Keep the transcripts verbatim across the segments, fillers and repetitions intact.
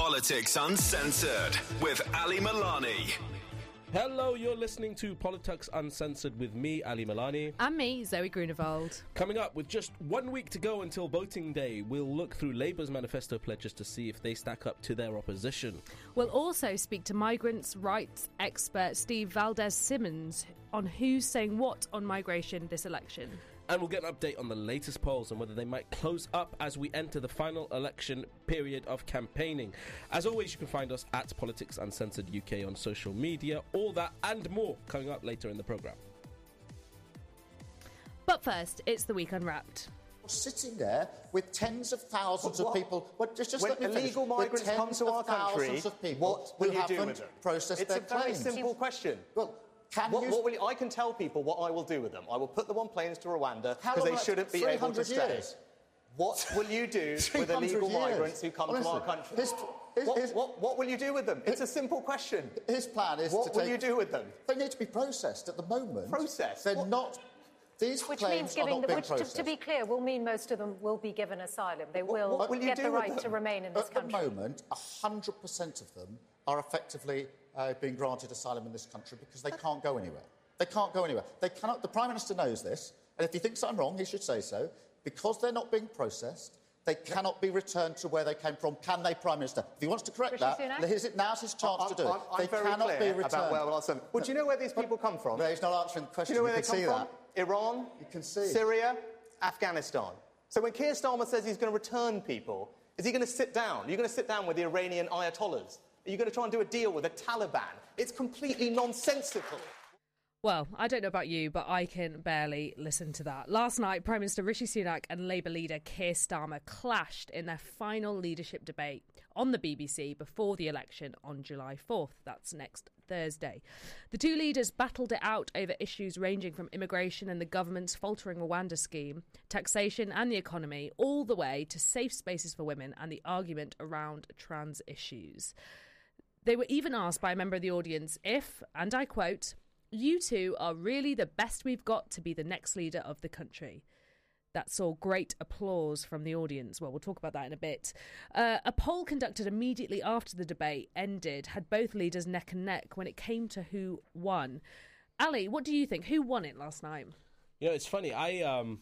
Politics Uncensored with Ali Milani. Hello, you're listening to Politics Uncensored with me, Ali Milani. And me, Zoe Grunewald. Coming up, with just one week to go until voting day, we'll look through Labour's manifesto pledges to see if they stack up to their opposition. We'll also speak to migrants' rights expert Steve Valdez-Simmons on who's saying what on migration this election. And we'll get an update on the latest polls and whether they might close up as we enter the final election period of campaigning. As always, you can find us at Politics Uncensored U K on social media. All that and more coming up later in the programme. But first, it's the Week Unwrapped. Sitting there with tens of thousands what? of people. Well, just, just when let me illegal finish. migrants with come to our country, of people what will who you do haven't with them? Processed it's their a very claims. simple question. Well, can what, you... what will you, I can tell people what I will do with them. I will put them on planes to Rwanda because they shouldn't be able to years? stay. What will you do with illegal years. migrants who come Honestly, to our country? His, his, what, his, what, what will you do with them? It's a simple question. His plan is what to take... What will you do with them? They need to be processed at the moment. Processed? They're what? not... These which claims means giving are not the, being which, to, processed. to be clear, will mean most of them will be given asylum. They will, what, what will get the right them? to remain in this at country. At the moment, one hundred percent of them are effectively uh, being granted asylum in this country because they can't go anywhere. They can't go anywhere. They cannot. The Prime Minister knows this, and if he thinks I'm wrong, he should say so. Because they're not being processed, they cannot be returned to where they came from. Can they, Prime Minister? If he wants to correct Rishi that, Sunak? here's it, now's his chance I'm, to do I'm, it. I'm They very cannot clear be returned. about where we'll ask Well, do you know where these people come from? No, he's not answering the question. Do you know where you they can come see from? that. Iran, You can see. Syria, Afghanistan. So when Keir Starmer says he's going to return people, is he going to sit down? Are you going to sit down with the Iranian Ayatollahs? Are you going to try and do a deal with the Taliban? It's completely nonsensical. Well, I don't know about you, but I can barely listen to that. Last night, Prime Minister Rishi Sunak and Labour leader Keir Starmer clashed in their final leadership debate on the B B C before the election on July fourth. That's next Thursday. The two leaders battled it out over issues ranging from immigration and the government's faltering Rwanda scheme, taxation and the economy, all the way to safe spaces for women and the argument around trans issues. They were even asked by a member of the audience if, and I quote, "You two are really the best we've got to be the next leader of the country." That saw great applause from the audience. Well, we'll talk about that in a bit. Uh, a poll conducted immediately after the debate ended had both leaders neck and neck when it came to who won. Ali, what do you think? Who won it last night? You know, it's funny. I um,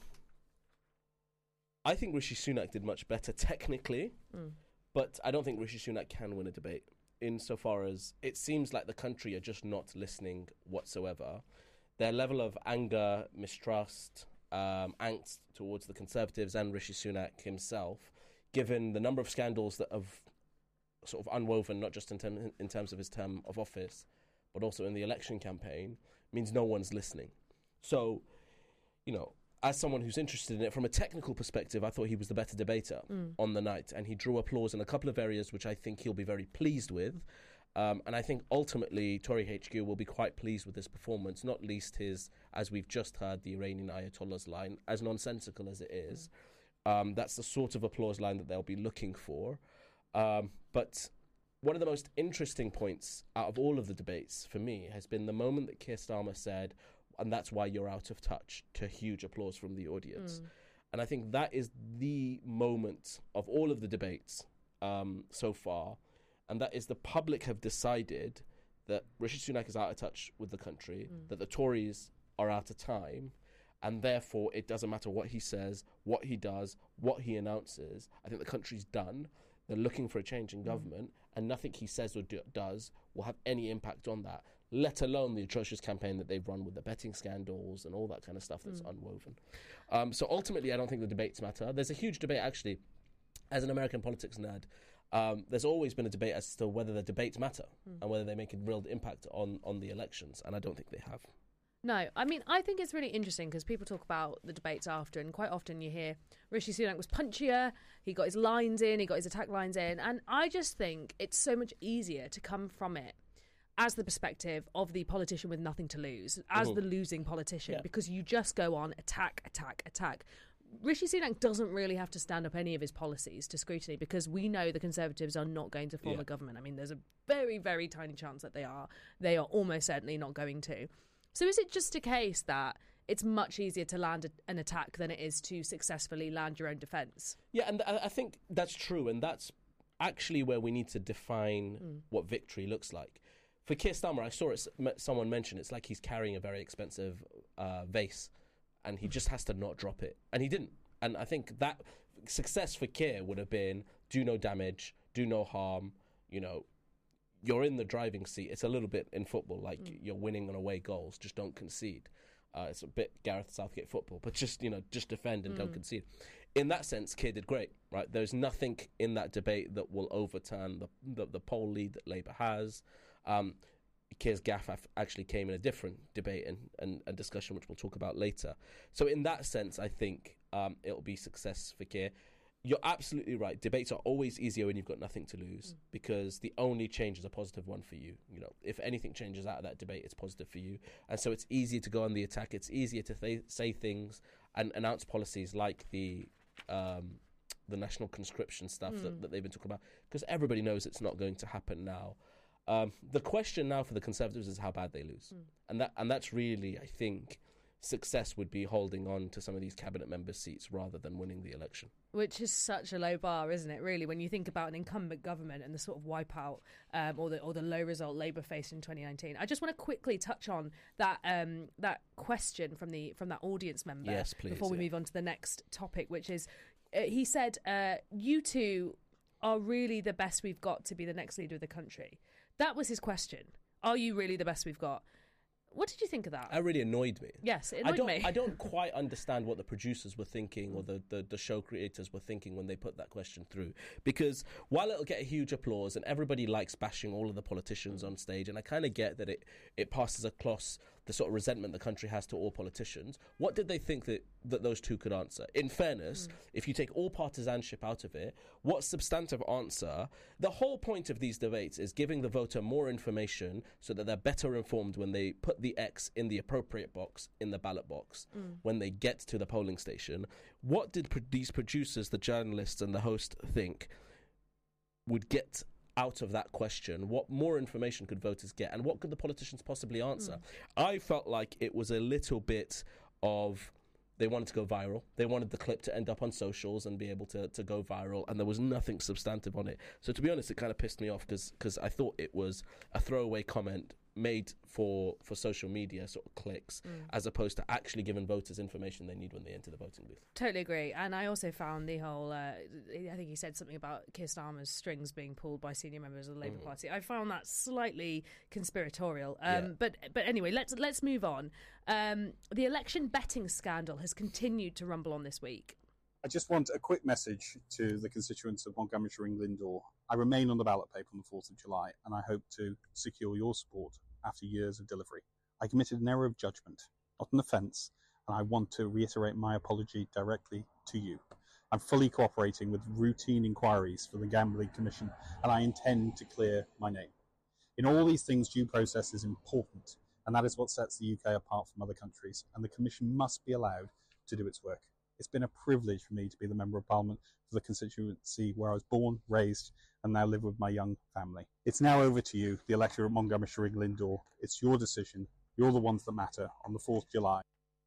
I think Rishi Sunak did much better technically, mm. but I don't think Rishi Sunak can win a debate. Insofar as it seems like the country are just not listening whatsoever. Their level of anger, mistrust, um, angst towards the Conservatives and Rishi Sunak himself, given the number of scandals that have sort of unwoven, not just in, term, in terms of his term of office, but also in the election campaign, means no one's listening. So, you know, as someone who's interested in it, from a technical perspective, I thought he was the better debater mm. on the night. And he drew applause in a couple of areas which I think he'll be very pleased with. Um, and I think ultimately Tory H Q will be quite pleased with this performance, not least his, as we've just heard, the Iranian Ayatollah's line, as nonsensical as it is. Um, that's the sort of applause line that they'll be looking for. Um, but one of the most interesting points out of all of the debates for me has been the moment that Keir Starmer said, "And that's why you're out of touch," to huge applause from the audience. Mm. And I think that is the moment of all of the debates um, so far, and that is the public have decided that Rishi Sunak is out of touch with the country, mm. that the Tories are out of time, and therefore it doesn't matter what he says, what he does, what he announces. I think the country's done. They're looking for a change in government, mm. and nothing he says or do, does will have any impact on that, let alone the atrocious campaign that they've run with the betting scandals and all that kind of stuff that's mm. unwoven. Um, so ultimately, I don't think the debates matter. There's a huge debate, actually, as an American politics nerd. Um, there's always been a debate as to whether the debates matter mm. and whether they make a real impact on, on the elections, and I don't think they have. No, I mean, I think it's really interesting because people talk about the debates after, and quite often you hear Rishi Sunak was punchier, he got his lines in, he got his attack lines in, and I just think it's so much easier to come from it as the perspective of the politician with nothing to lose, as mm-hmm. the losing politician, yeah. because you just go on attack, attack, attack. Rishi Sunak doesn't really have to stand up any of his policies to scrutiny because we know the Conservatives are not going to form yeah. a government. I mean, there's a very, very tiny chance that they are. They are almost certainly not going to. So is it just a case that it's much easier to land a, an attack than it is to successfully land your own defence? Yeah, and I, I think that's true, and that's actually where we need to define mm. what victory looks like. For Keir Starmer, I saw it, someone mention it's like he's carrying a very expensive uh, vase and he just has to not drop it. And he didn't. And I think that success for Keir would have been do no damage, do no harm, you know, you're in the driving seat. It's a little bit in football, like mm. you're winning on away goals, just don't concede. Uh, it's a bit Gareth Southgate football, but just, you know, just defend and mm. don't concede. In that sense, Keir did great, right? There's nothing in that debate that will overturn the the, the poll lead that Labour has. Um, Keir's gaffe actually came in a different debate and, and, and discussion, which we'll talk about later. So in that sense, I think um, it'll be success for Keir. You're absolutely right. Debates are always easier when you've got nothing to lose mm. because the only change is a positive one for you. You know, if anything changes out of that debate, it's positive for you. And so it's easier to go on the attack. It's easier to th- say things and announce policies like the um, the national conscription stuff mm. that, that they've been talking about because everybody knows it's not going to happen now. Um, the question now for the Conservatives is how bad they lose. Mm. And that and that's really, I think, success would be holding on to some of these cabinet member seats rather than winning the election. Which is such a low bar, isn't it, really, when you think about an incumbent government and the sort of wipeout um, or the or the low result Labour faced in twenty nineteen. I just want to quickly touch on that um, that question from the from that audience member yes, please, before we yeah. move on to the next topic, which is, uh, he said, uh, you two are really the best we've got to be the next leader of the country. That was his question. Are you really the best we've got? What did you think of that? That really annoyed me. Yes, it annoyed I don't, me. I don't quite understand what the producers were thinking or the, the, the show creators were thinking when they put that question through. Because while it'll get a huge applause and everybody likes bashing all of the politicians on stage, and I kind of get that it, it passes across the sort of resentment the country has to all politicians, what did they think that, that those two could answer? In fairness, mm. if you take all partisanship out of it, what substantive answer? The whole point of these debates is giving the voter more information so that they're better informed when they put the X in the appropriate box in the ballot box mm. when they get to the polling station. What did pro- these producers, the journalists and the host think would get out of that question? What more information could voters get, and what could the politicians possibly answer? Mm. I felt like it was a little bit of they wanted to go viral. They wanted the clip to end up on socials and be able to, to go viral, and there was nothing substantive on it. So to be honest, it kind of pissed me off because I thought it was a throwaway comment made for, for social media sort of clicks mm. as opposed to actually giving voters information they need when they enter the voting booth. Totally agree. And I also found the whole, uh, I think he said something about Keir Starmer's strings being pulled by senior members of the Labour mm. Party. I found that slightly conspiratorial. Um, yeah. But but anyway, let's let's move on. Um, the election betting scandal has continued to rumble on this week. I just want a quick message to the constituents of Montgomeryshire and Glyndŵr. I remain on the ballot paper on the fourth of July, and I hope to secure your support after years of delivery. I committed an error of judgment, not an offence, and I want to reiterate my apology directly to you. I'm fully cooperating with routine inquiries for the Gambling Commission, and I intend to clear my name. In all these things, due process is important, and that is what sets the U K apart from other countries, and the Commission must be allowed to do its work. It's been a privilege for me to be the Member of Parliament for the constituency where I was born, raised, and now live with my young family. It's now over to you, the electorate of Montgomeryshire and Glyndŵr. It's your decision. You're the ones that matter on the fourth of July.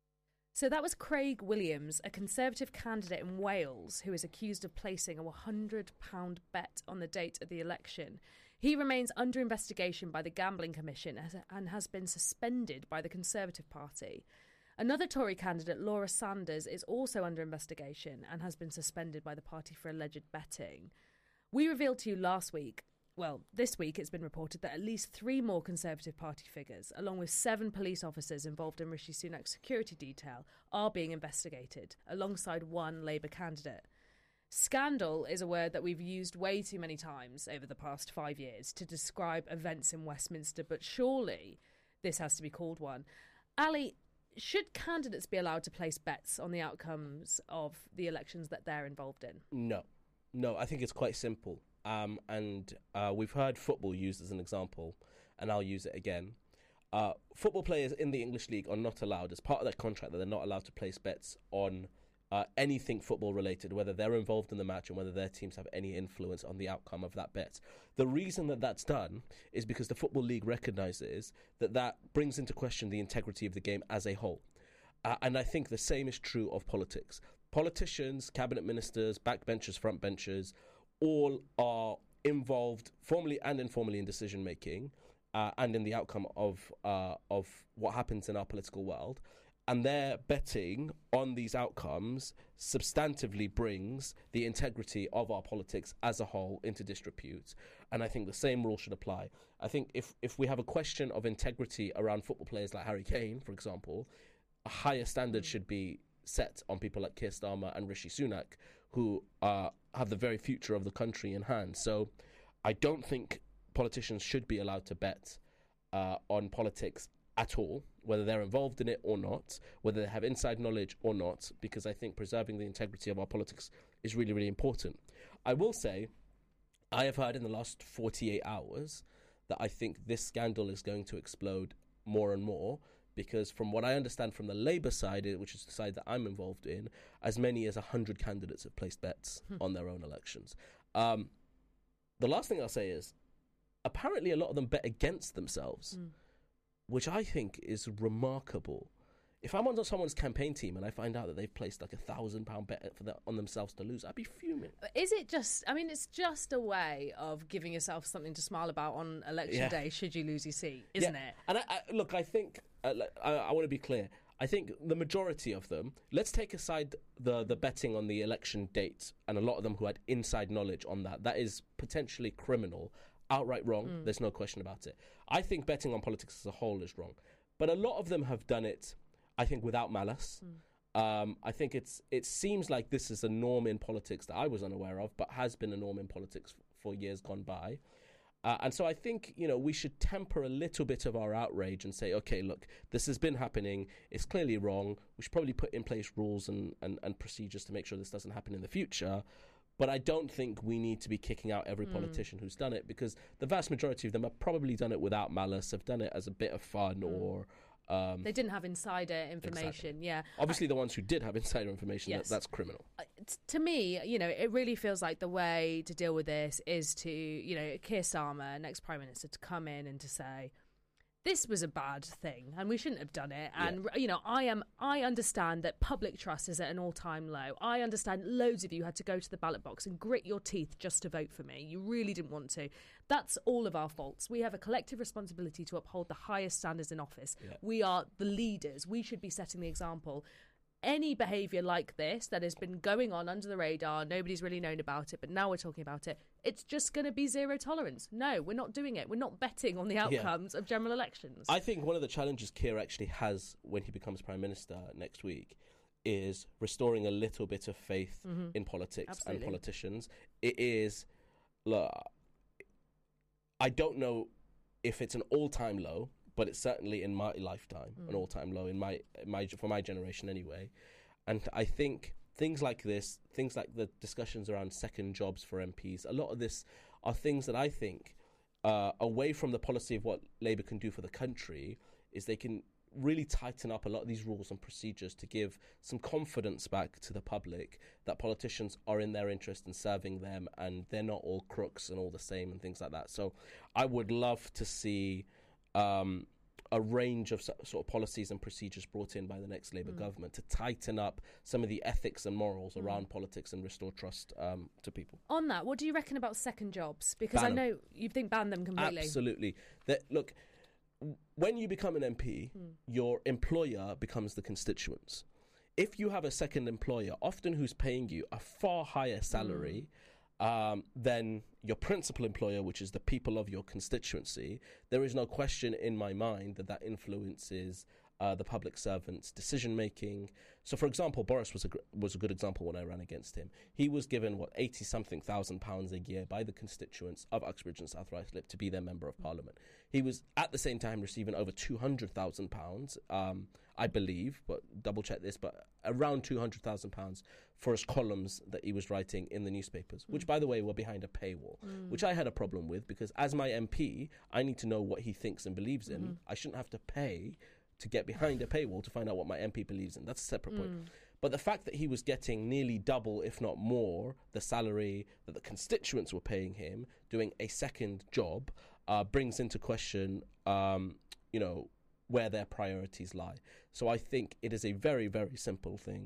So that was Craig Williams, a Conservative candidate in Wales who is accused of placing a one hundred pounds bet on the date of the election. He remains under investigation by the Gambling Commission and has been suspended by the Conservative Party. Another Tory candidate, Laura Sanders, is also under investigation and has been suspended by the party for alleged betting. We revealed to you last week, well, this week it's been reported that at least three more Conservative Party figures, along with seven police officers involved in Rishi Sunak's security detail, are being investigated, alongside one Labour candidate. Scandal is a word that we've used way too many times over the past five years to describe events in Westminster, but surely this has to be called one. Ali, should candidates be allowed to place bets on the outcomes of the elections that they're involved in? No. No, I think it's quite simple. Um, and uh, we've heard football used as an example, and I'll use it again. Uh, football players in the English League are not allowed, as part of their contract, that they're not allowed to place bets on uh, anything football related, whether they're involved in the match and whether their teams have any influence on the outcome of that bet. The reason that that's done is because the Football League recognises that that brings into question the integrity of the game as a whole. Uh, and I think the same is true of politics. Politicians, cabinet ministers, backbenchers, frontbenchers, all are involved formally and informally in decision making uh, and in the outcome of uh, of what happens in our political world. And their betting on these outcomes substantively brings the integrity of our politics as a whole into disrepute. And I think the same rule should apply. I think if, if we have a question of integrity around football players like Harry Kane, for example, a higher standard should be set on people like Keir Starmer and Rishi Sunak, who uh, have the very future of the country in hand. So I don't think politicians should be allowed to bet uh, on politics at all, whether they're involved in it or not, whether they have inside knowledge or not, because I think preserving the integrity of our politics is really, really important. I will say, I have heard in the last forty-eight hours that I think this scandal is going to explode more and more, because from what I understand from the Labour side, which is the side that I'm involved in, as many as one hundred candidates have placed bets hmm. on their own elections. Um, the last thing I'll say is, apparently a lot of them bet against themselves, mm. which I think is remarkable. If I'm on someone's campaign team and I find out that they've placed like a thousand pound bet for the, on themselves to lose, I'd be fuming. Is it just, I mean, it's just a way of giving yourself something to smile about on election Yeah. day should you lose your seat, isn't Yeah. it? And I, I, look, I think, uh, I, I want to be clear, I think the majority of them, let's take aside the, the betting on the election date and a lot of them who had inside knowledge on that, that is potentially criminal. Outright wrong, mm. there's no question about it. I think betting on politics as a whole is wrong. But a lot of them have done it, I think, without malice. Mm. Um, I think it's it seems like this is a norm in politics that I was unaware of, but has been a norm in politics f- for years gone by. Uh, and so I think, you know, we should temper a little bit of our outrage and say, okay, look, this has been happening. It's clearly wrong. We should probably put in place rules and, and, and procedures to make sure this doesn't happen in the future. But I don't think we need to be kicking out every politician mm. who's done it, because the vast majority of them have probably done it without malice, have done it as a bit of fun mm. or... Um, they didn't have insider information, exactly. yeah. Obviously, the ones who did have insider information, yes. that, that's criminal. Uh, t- to me, you know, it really feels like the way to deal with this is to, you know, Keir Starmer, next Prime Minister, to come in and to say, this was a bad thing and we shouldn't have done it. And, yeah. you know, I am. I understand that public trust is at an all-time low. I understand loads of you had to go to the ballot box and grit your teeth just to vote for me. You really didn't want to. That's all of our faults. We have a collective responsibility to uphold the highest standards in office. Yeah. We are the leaders. We should be setting the example. Any behaviour like this that has been going on under the radar, nobody's really known about it, but now we're talking about it, it's just going to be zero tolerance. No, we're not doing it. We're not betting on the outcomes yeah. of general elections. I think one of the challenges Keir actually has when he becomes Prime Minister next week is restoring a little bit of faith mm-hmm. in politics Absolutely. and politicians. It is, look, I don't know if it's an all-time low, but it's certainly in my lifetime mm. an all-time low in my, my for my generation anyway. And I think things like this, things like the discussions around second jobs for M Ps, a lot of this are things that I think, uh, away from the policy of what Labour can do for the country, is they can really tighten up a lot of these rules and procedures to give some confidence back to the public that politicians are in their interest in serving them and they're not all crooks and all the same and things like that. So I would love to see um, a range of so, sort of policies and procedures brought in by the next Labour mm. government to tighten up some of the ethics and morals mm. around politics and restore trust um, to people. On that, what do you reckon about second jobs? Because ban I know you think ban them completely. Absolutely. That, look, when you become an M P, mm. your employer becomes the constituents. If you have a second employer, often who's paying you a far higher salary mm. um, than your principal employer, which is the people of your constituency, there is no question in my mind that that influences uh, the public servant's decision-making. So, for example, Boris was a, was a good example when I ran against him. He was given, what, eighty-something thousand pounds a year by the constituents of Uxbridge and South Ruislip to be their Member of Parliament. He was, at the same time, receiving over two hundred thousand pounds, um, I believe, but double-check this, but around two hundred thousand pounds for his columns that he was writing in the newspapers, mm. which, by the way, were behind a paywall, mm. which I had a problem with because as my M P, I need to know what he thinks and believes in. Mm. I shouldn't have to pay to get behind a paywall to find out what my M P believes in. That's a separate mm. point. But the fact that he was getting nearly double, if not more, the salary that the constituents were paying him, doing a second job, uh, brings into question, um, you know, where their priorities lie. So I think it is a very, very simple thing.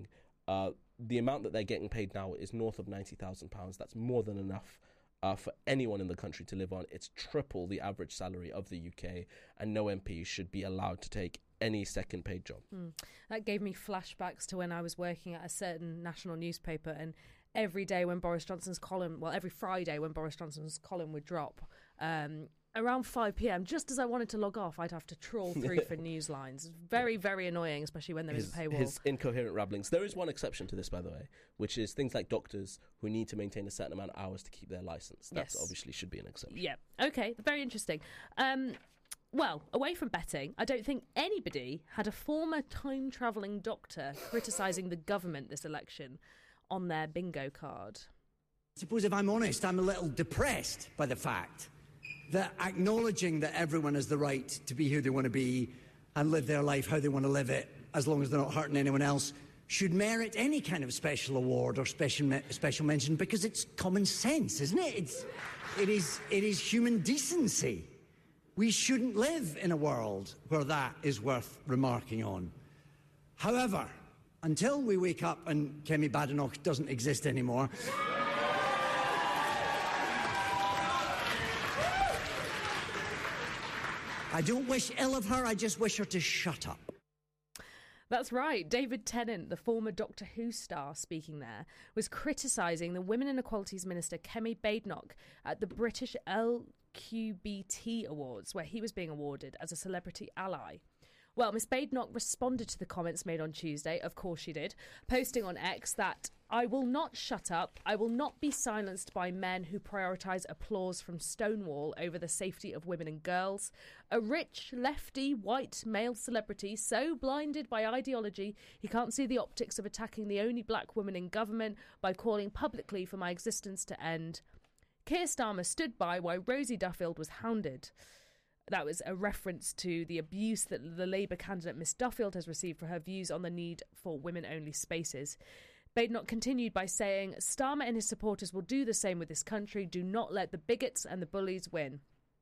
Uh, the amount that they're getting paid now is north of ninety thousand pounds. That's more than enough uh, for anyone in the country to live on. It's triple the average salary of the U K, and no M P should be allowed to take any second paid job. Mm. That gave me flashbacks to when I was working at a certain national newspaper, and every day when Boris Johnson's column, well, every Friday when Boris Johnson's column would drop, um, around five p.m, just as I wanted to log off, I'd have to trawl through for news lines. Very, very annoying, especially when there is a paywall. His incoherent rabblings. There is one exception to this, by the way, which is things like doctors who need to maintain a certain amount of hours to keep their license. That Yes. obviously should be an exception. Yeah. Okay. Very interesting. Um, well, away from betting, I don't think anybody had a former time-travelling doctor criticising the government this election on their bingo card. I suppose if I'm honest, I'm a little depressed by the fact that acknowledging that everyone has the right to be who they want to be and live their life how they want to live it, as long as they're not hurting anyone else, should merit any kind of special award or special me- special mention, because it's common sense, isn't it? It's, it is, it is human decency. We shouldn't live in a world where that is worth remarking on. However, until we wake up and Kemi Badenoch doesn't exist anymore, I don't wish ill of her, I just wish her to shut up. That's right. David Tennant, the former Doctor Who star speaking there, was criticising the Women and Equalities Minister Kemi Badenoch at the British L Q B T Awards, where he was being awarded as a celebrity ally. Well, Miss Badenoch responded to the comments made on Tuesday, of course she did, posting on X that, "I will not shut up. I will not be silenced by men who prioritise applause from Stonewall over the safety of women and girls. A rich, lefty, white male celebrity so blinded by ideology he can't see the optics of attacking the only black woman in government by calling publicly for my existence to end. Keir Starmer stood by while Rosie Duffield was hounded." That was a reference to the abuse that the Labour candidate Miss Duffield has received for her views on the need for women-only spaces. Badenoch continued by saying, "Starmer and his supporters will do the same with this country. Do not let the bigots and the bullies win."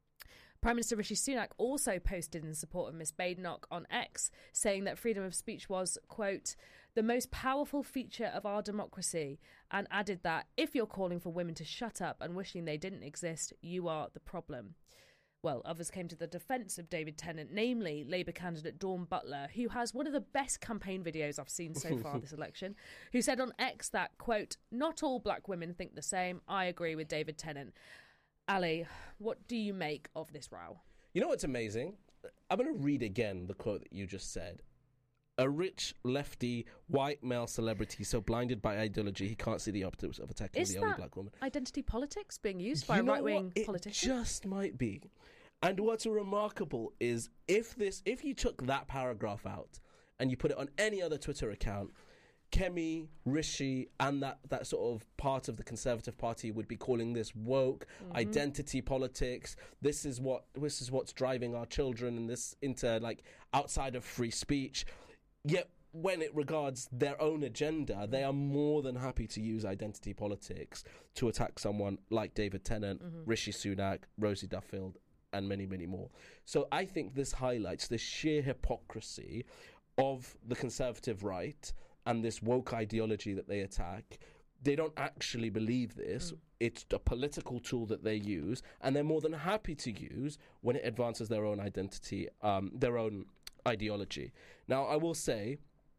Prime Minister Rishi Sunak also posted in support of Miss Badenoch on X, saying that freedom of speech was, quote, "the most powerful feature of our democracy," and added that if you're calling for women to shut up and wishing they didn't exist, you are the problem. Well, others came to the defence of David Tennant, namely Labour candidate Dawn Butler, who has one of the best campaign videos I've seen so far this election, who said on X that, quote, "not all black women think the same. I agree with David Tennant." Ali, what do you make of this row? You know what's amazing? I'm going to read again the quote that you just said. "A rich, lefty, white male celebrity so blinded by ideology he can't see the optics of attacking Is the that only black woman." identity politics being used by You a know right-wing what? It politician? just might be. And what's remarkable is if this, if you took that paragraph out and you put it on any other Twitter account, Kemi, Rishi, and that, that sort of part of the Conservative Party would be calling this woke, mm-hmm. identity politics. This is what this is what's driving our children and this into like outside of free speech. Yet when it regards their own agenda, they are more than happy to use identity politics to attack someone like David Tennant, mm-hmm. Rishi Sunak, Rosie Duffield, and many, many more. So I think this highlights the sheer hypocrisy of the Conservative right and this woke ideology that they attack. They don't actually believe this. Mm. It's a political tool that they use, and they're more than happy to use when it advances their own identity, um, their own ideology. Now, I will say,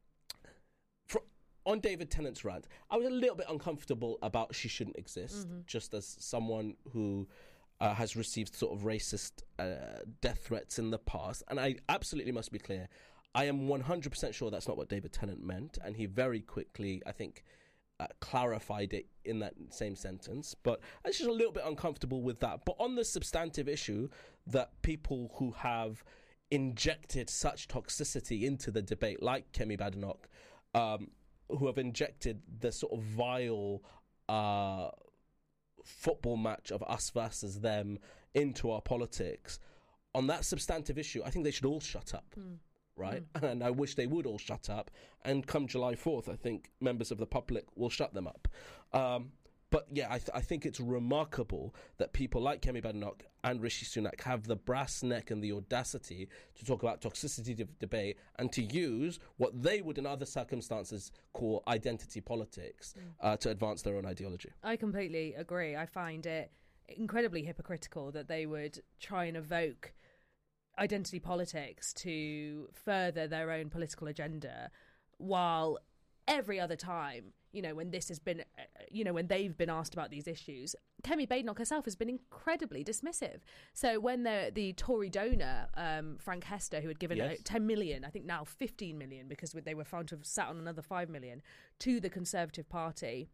for, on David Tennant's rant, I was a little bit uncomfortable about she shouldn't exist, mm-hmm. just as someone who uh, has received sort of racist uh, death threats in the past. And I absolutely must be clear, I am one hundred percent sure that's not what David Tennant meant, and he very quickly, I think, uh, clarified it in that same sentence. But I was just a little bit uncomfortable with that. But on the substantive issue that people who have injected such toxicity into the debate, like Kemi Badenoch, um, who have injected the sort of vile uh, football match of us versus them into our politics, on that substantive issue, I think they should all shut up. Mm. Right? Mm. And I wish they would all shut up. And come July fourth, I think members of the public will shut them up. Um, but yeah, I, th- I think it's remarkable that people like Kemi Badenoch and Rishi Sunak have the brass neck and the audacity to talk about toxicity de- debate and to use what they would in other circumstances call identity politics mm. uh, to advance their own ideology. I completely agree. I find it incredibly hypocritical that they would try and evoke identity politics to further their own political agenda, while every other time, you know, when this has been, uh, you know, when they've been asked about these issues, Kemi Badenoch herself has been incredibly dismissive. So when the the Tory donor, um, Frank Hester, who had given yes. ten million, I think now fifteen million, because they were found to have sat on another five million, to the Conservative Party,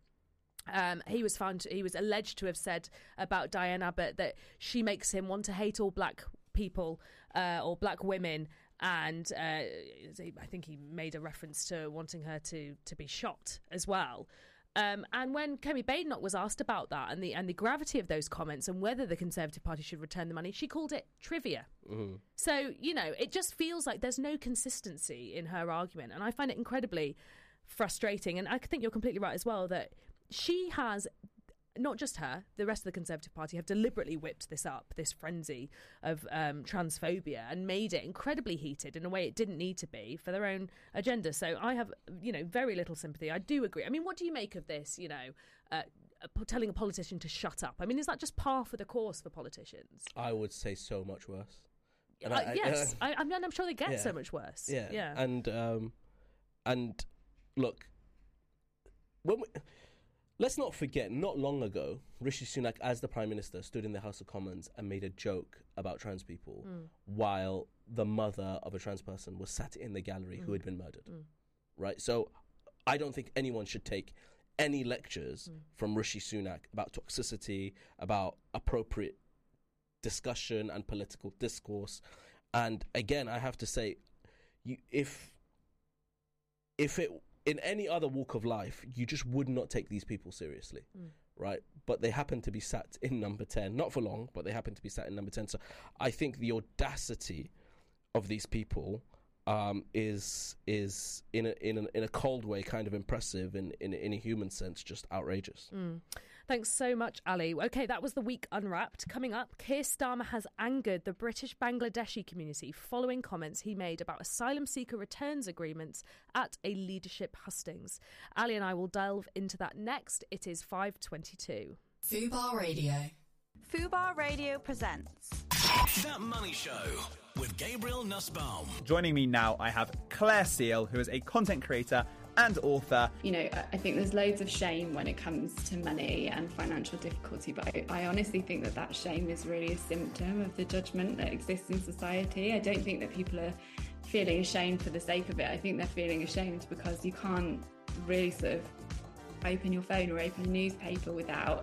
Um, he was found. To, he was alleged to have said about Diane Abbott that she makes him want to hate all black people uh, or black women, and uh, I think he made a reference to wanting her to to be shot as well. Um, and when Kemi Badenoch was asked about that and the and the gravity of those comments and whether the Conservative Party should return the money, she called it trivia. Mm-hmm. So, you know, it just feels like there's no consistency in her argument, and I find it incredibly frustrating. And I think you're completely right as well that she has, not just her, the rest of the Conservative Party have deliberately whipped this up, this frenzy of um, transphobia, and made it incredibly heated in a way it didn't need to be for their own agenda. So I have, you know, very little sympathy. I do agree. I mean, what do you make of this, you know, uh, telling a politician to shut up? I mean, is that just par for the course for politicians? I would say so much worse. Uh, I, yes, I, I mean, I'm sure they get yeah. so much worse. Yeah, yeah. And, um, and look, when we... Let's not forget, not long ago, Rishi Sunak, as the Prime Minister, stood in the House of Commons and made a joke about trans people mm. while the mother of a trans person was sat in the gallery mm. who had been murdered. Mm. Right? So I don't think anyone should take any lectures mm. from Rishi Sunak about toxicity, about appropriate discussion and political discourse. And again, I have to say, you, if if it... in any other walk of life, you just would not take these people seriously, mm. right? But they happen to be sat in number ten, not for long, but they happen to be sat in number ten. So I think the audacity of these people um, is is in a, in a, in a cold way kind of impressive, and in, in, in a human sense, just outrageous. Mm. Thanks so much, Ali. Okay, that was the week unwrapped. Coming up, Keir Starmer has angered the British Bangladeshi community following comments he made about asylum seeker returns agreements at a leadership hustings. Ali and I will delve into that next. It is five twenty-two. Fubar Radio. Fubar Radio presents That Money Show with Gabriel Nussbaum. Joining me now, I have Claire Seal, who is a content creator and author. You know, I think there's loads of shame when it comes to money and financial difficulty, but I, I honestly think that that shame is really a symptom of the judgment that exists in society. I don't think that people are feeling ashamed for the sake of it. I think they're feeling ashamed because you can't really sort of open your phone or open a newspaper without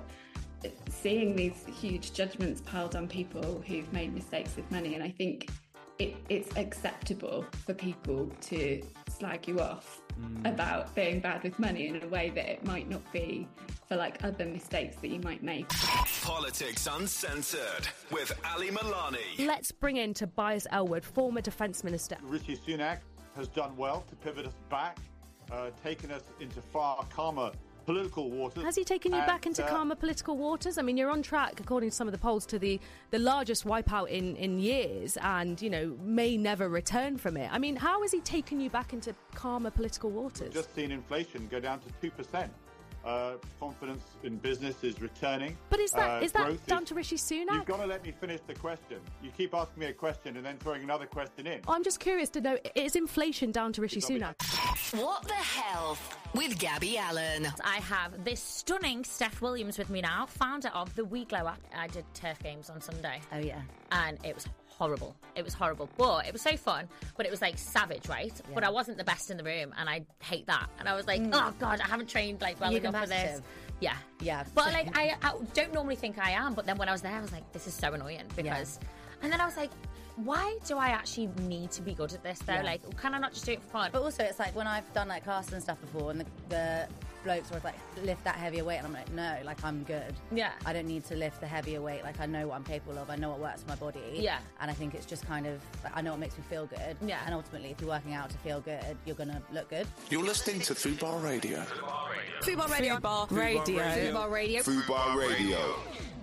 seeing these huge judgments piled on people who've made mistakes with money. And I think it, it's acceptable for people to slag you off mm. about being bad with money in a way that it might not be for like other mistakes that you might make. Politics Uncensored with Ali Milani. Let's bring in Tobias Ellwood, former Defence Minister. Rishi Sunak has done well to pivot us back, uh, taken us into far calmer political waters. Has he taken you and, back into uh, calmer political waters? I mean, you're on track, according to some of the polls, to the, the largest wipeout in, in years and, you know, may never return from it. I mean, how has he taken you back into calmer political waters? We've just seen inflation go down to two percent. Uh, confidence in business is returning. But is that uh, is that down is, to Rishi Sunak? You've got to let me finish the question. You keep asking me a question and then throwing another question in. I'm just curious to know, is inflation down to Rishi Sunak? What the hell with Gabby Allen? I have this stunning Steph Williams with me now, founder of the We Glow app. I did turf games on Sunday. Oh, yeah. And it was horrible. It was horrible. But it was so fun. But it was like savage, right? Yeah. But I wasn't the best in the room, and I hate that. And I was like, mm. oh God, I haven't trained like well enough for this. Yeah, yeah. But like, I, I don't normally think I am. But then when I was there, I was like, this is so annoying because. Yeah. And then I was like, why do I actually need to be good at this though? Yeah. Like, can I not just do it for fun? But also, it's like when I've done like classes and stuff before, and the, the blokes were like, lift that heavier weight, and I'm like, no, like I'm good. Yeah. I don't need to lift the heavier weight. Like I know what I'm capable of. I know what works for my body. Yeah. And I think it's just kind of, like, I know what makes me feel good. Yeah. And ultimately, if you're working out to feel good, you're gonna look good. You're listening to Fubar Radio. Fubar Radio. Fubar Radio. Fubar Radio. Fubar Radio.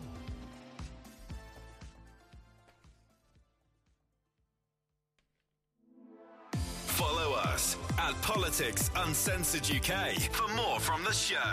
Follow us at Politics Uncensored U K for more from the show.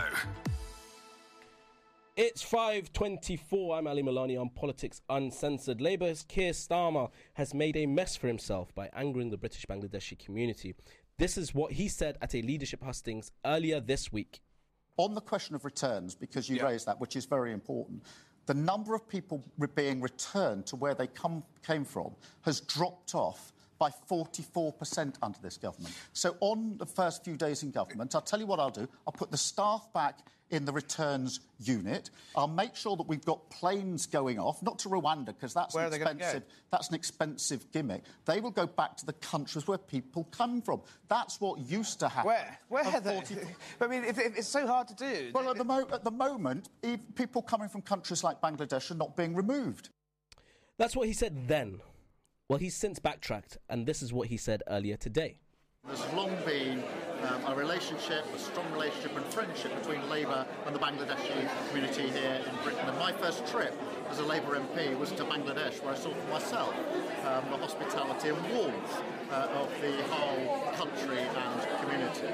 It's five twenty-four. I'm Ali Milani on Politics Uncensored. Labour's Keir Starmer has made a mess for himself by angering the British Bangladeshi community. This is what he said at a leadership hustings earlier this week. On the question of returns, because you yeah. raised that, which is very important, the number of people re- being returned to where they come came from has dropped off by forty-four percent under this government. So on the first few days in government, I'll tell you what I'll do. I'll put the staff back in the returns unit. I'll make sure that we've got planes going off, not to Rwanda, because that's where an expensive that's an expensive gimmick. They will go back to the countries where people come from. That's what used to happen. Where? Where? The, I mean, if, if it's so hard to do. Well, at the, mo- at the moment, people coming from countries like Bangladesh are not being removed. That's what he said then. Well, he's since backtracked, and this is what he said earlier today. There's long been um, a relationship, a strong relationship and friendship between Labour and the Bangladeshi community here in Britain. And my first trip as a Labour M P was to Bangladesh, where I saw for myself um, the hospitality and warmth uh, of the whole country and community.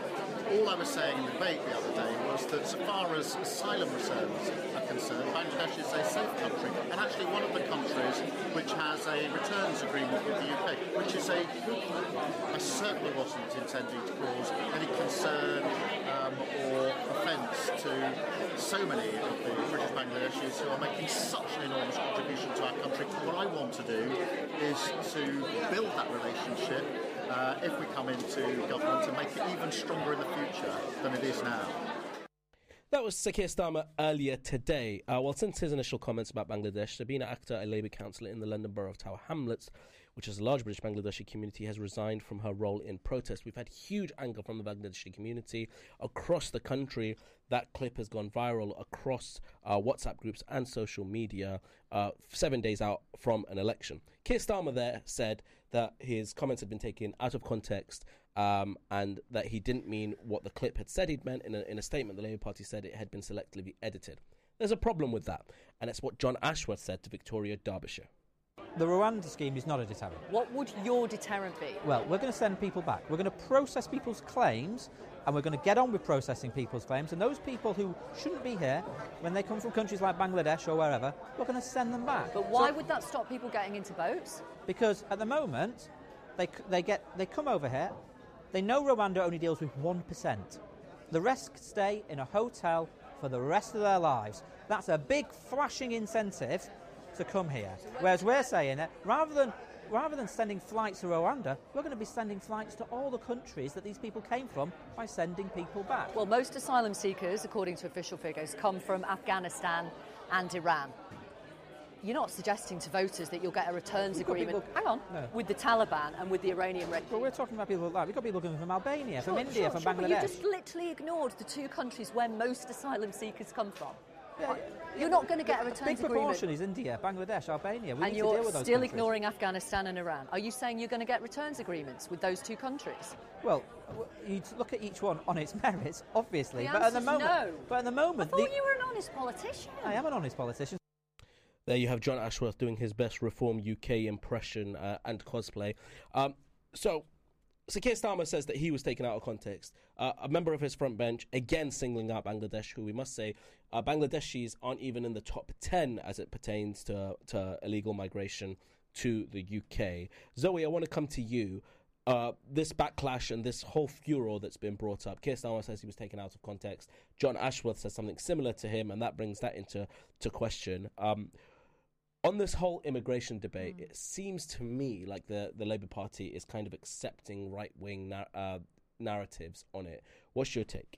All I was saying in the debate the other day was that so far as asylum returns are concerned, Bangladesh is a safe country, and actually one of the countries which has a returns agreement with the U K, which is a good one. I certainly wasn't intending to cause any concern um, or offence to so many of the British Bangladeshis who are making such an enormous contribution to our country. What I want to do is to build that relationship Uh, if we come into government, and make it even stronger in the future than it is now. That was Sir Keir Starmer earlier today. Uh, well, since his initial comments about Bangladesh, Sabina Akhtar, a Labour councillor in the London Borough of Tower Hamlets, which is a large British Bangladeshi community, has resigned from her role in protest. We've had huge anger from the Bangladeshi community across the country. That clip has gone viral across uh, WhatsApp groups and social media uh, seven days out from an election. Keir Starmer there said that his comments had been taken out of context um, and that he didn't mean what the clip had said he'd meant. In a, in a statement, the Labour Party said it had been selectively edited. There's a problem with that, and it's what John Ashworth said to Victoria Derbyshire. The Rwanda scheme is not a deterrent. What would your deterrent be? Well, we're going to send people back. We're going to process people's claims, and we're going to get on with processing people's claims. And those people who shouldn't be here, when they come from countries like Bangladesh or wherever, we're going to send them back. But why so, would that stop people getting into boats? Because at the moment, they they get they come over here. They know Rwanda only deals with one percent. The rest stay in a hotel for the rest of their lives. That's a big flashing incentive to come here. Whereas we're saying that rather than rather than sending flights to Rwanda, we're going to be sending flights to all the countries that these people came from by sending people back. Well, most asylum seekers, according to official figures, come from Afghanistan and Iran. You're not suggesting to voters that you'll get a returns We've agreement, people, hang on, no. with the Taliban and with the Iranian regime. Well, we're talking about people like that. We've got people coming from Albania, sure, from India, sure, from sure, Bangladesh. But you just literally ignored the two countries where most asylum seekers come from. Yeah, You're not going to get a returns agreement. A big agreement. proportion is India, Bangladesh, Albania. We and need you're to deal with those still countries. ignoring Afghanistan and Iran. Are you saying you're going to get returns agreements with those two countries? Well, you look at each one on its merits, obviously. The but at the answer's moment, no. but at the moment, I thought the, you were an honest politician. I am an honest politician. There you have John Ashworth doing his best Reform U K impression uh, and cosplay. Um, so, Sir Keir Starmer says that he was taken out of context. Uh, a member of his front bench, again singling out Bangladesh, who we must say, uh, Bangladeshis aren't even in the top ten as it pertains to, to illegal migration to the U K. Zoe, I want to come to you. Uh, this backlash and this whole furor that's been brought up. Keir Starmer says he was taken out of context. John Ashworth says something similar to him, and that brings that into to question. Um, On this whole immigration debate, mm. it seems to me like the, the Labour Party is kind of accepting right-wing nar- uh, narratives on it. What's your take?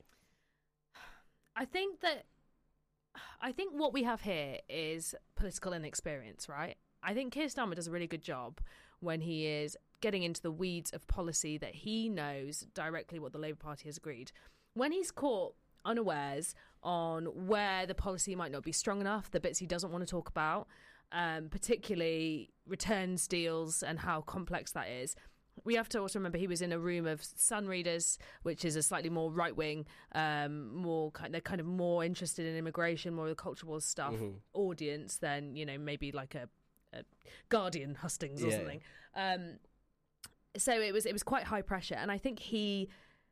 I think that I think what we have here is political inexperience, right? I think Keir Starmer does a really good job when he is getting into the weeds of policy that he knows directly what the Labour Party has agreed. When he's caught unawares on where the policy might not be strong enough, the bits he doesn't want to talk about, um, particularly returns deals and how complex that is. We have to also remember he was in a room of Sun readers, which is a slightly more right-wing, um, more kind, they're kind of more interested in immigration, more of the cultural war stuff Mhm. audience than, you know, maybe like a, a Guardian hustings or Yeah. something. Um, so it was it was quite high pressure, and I think he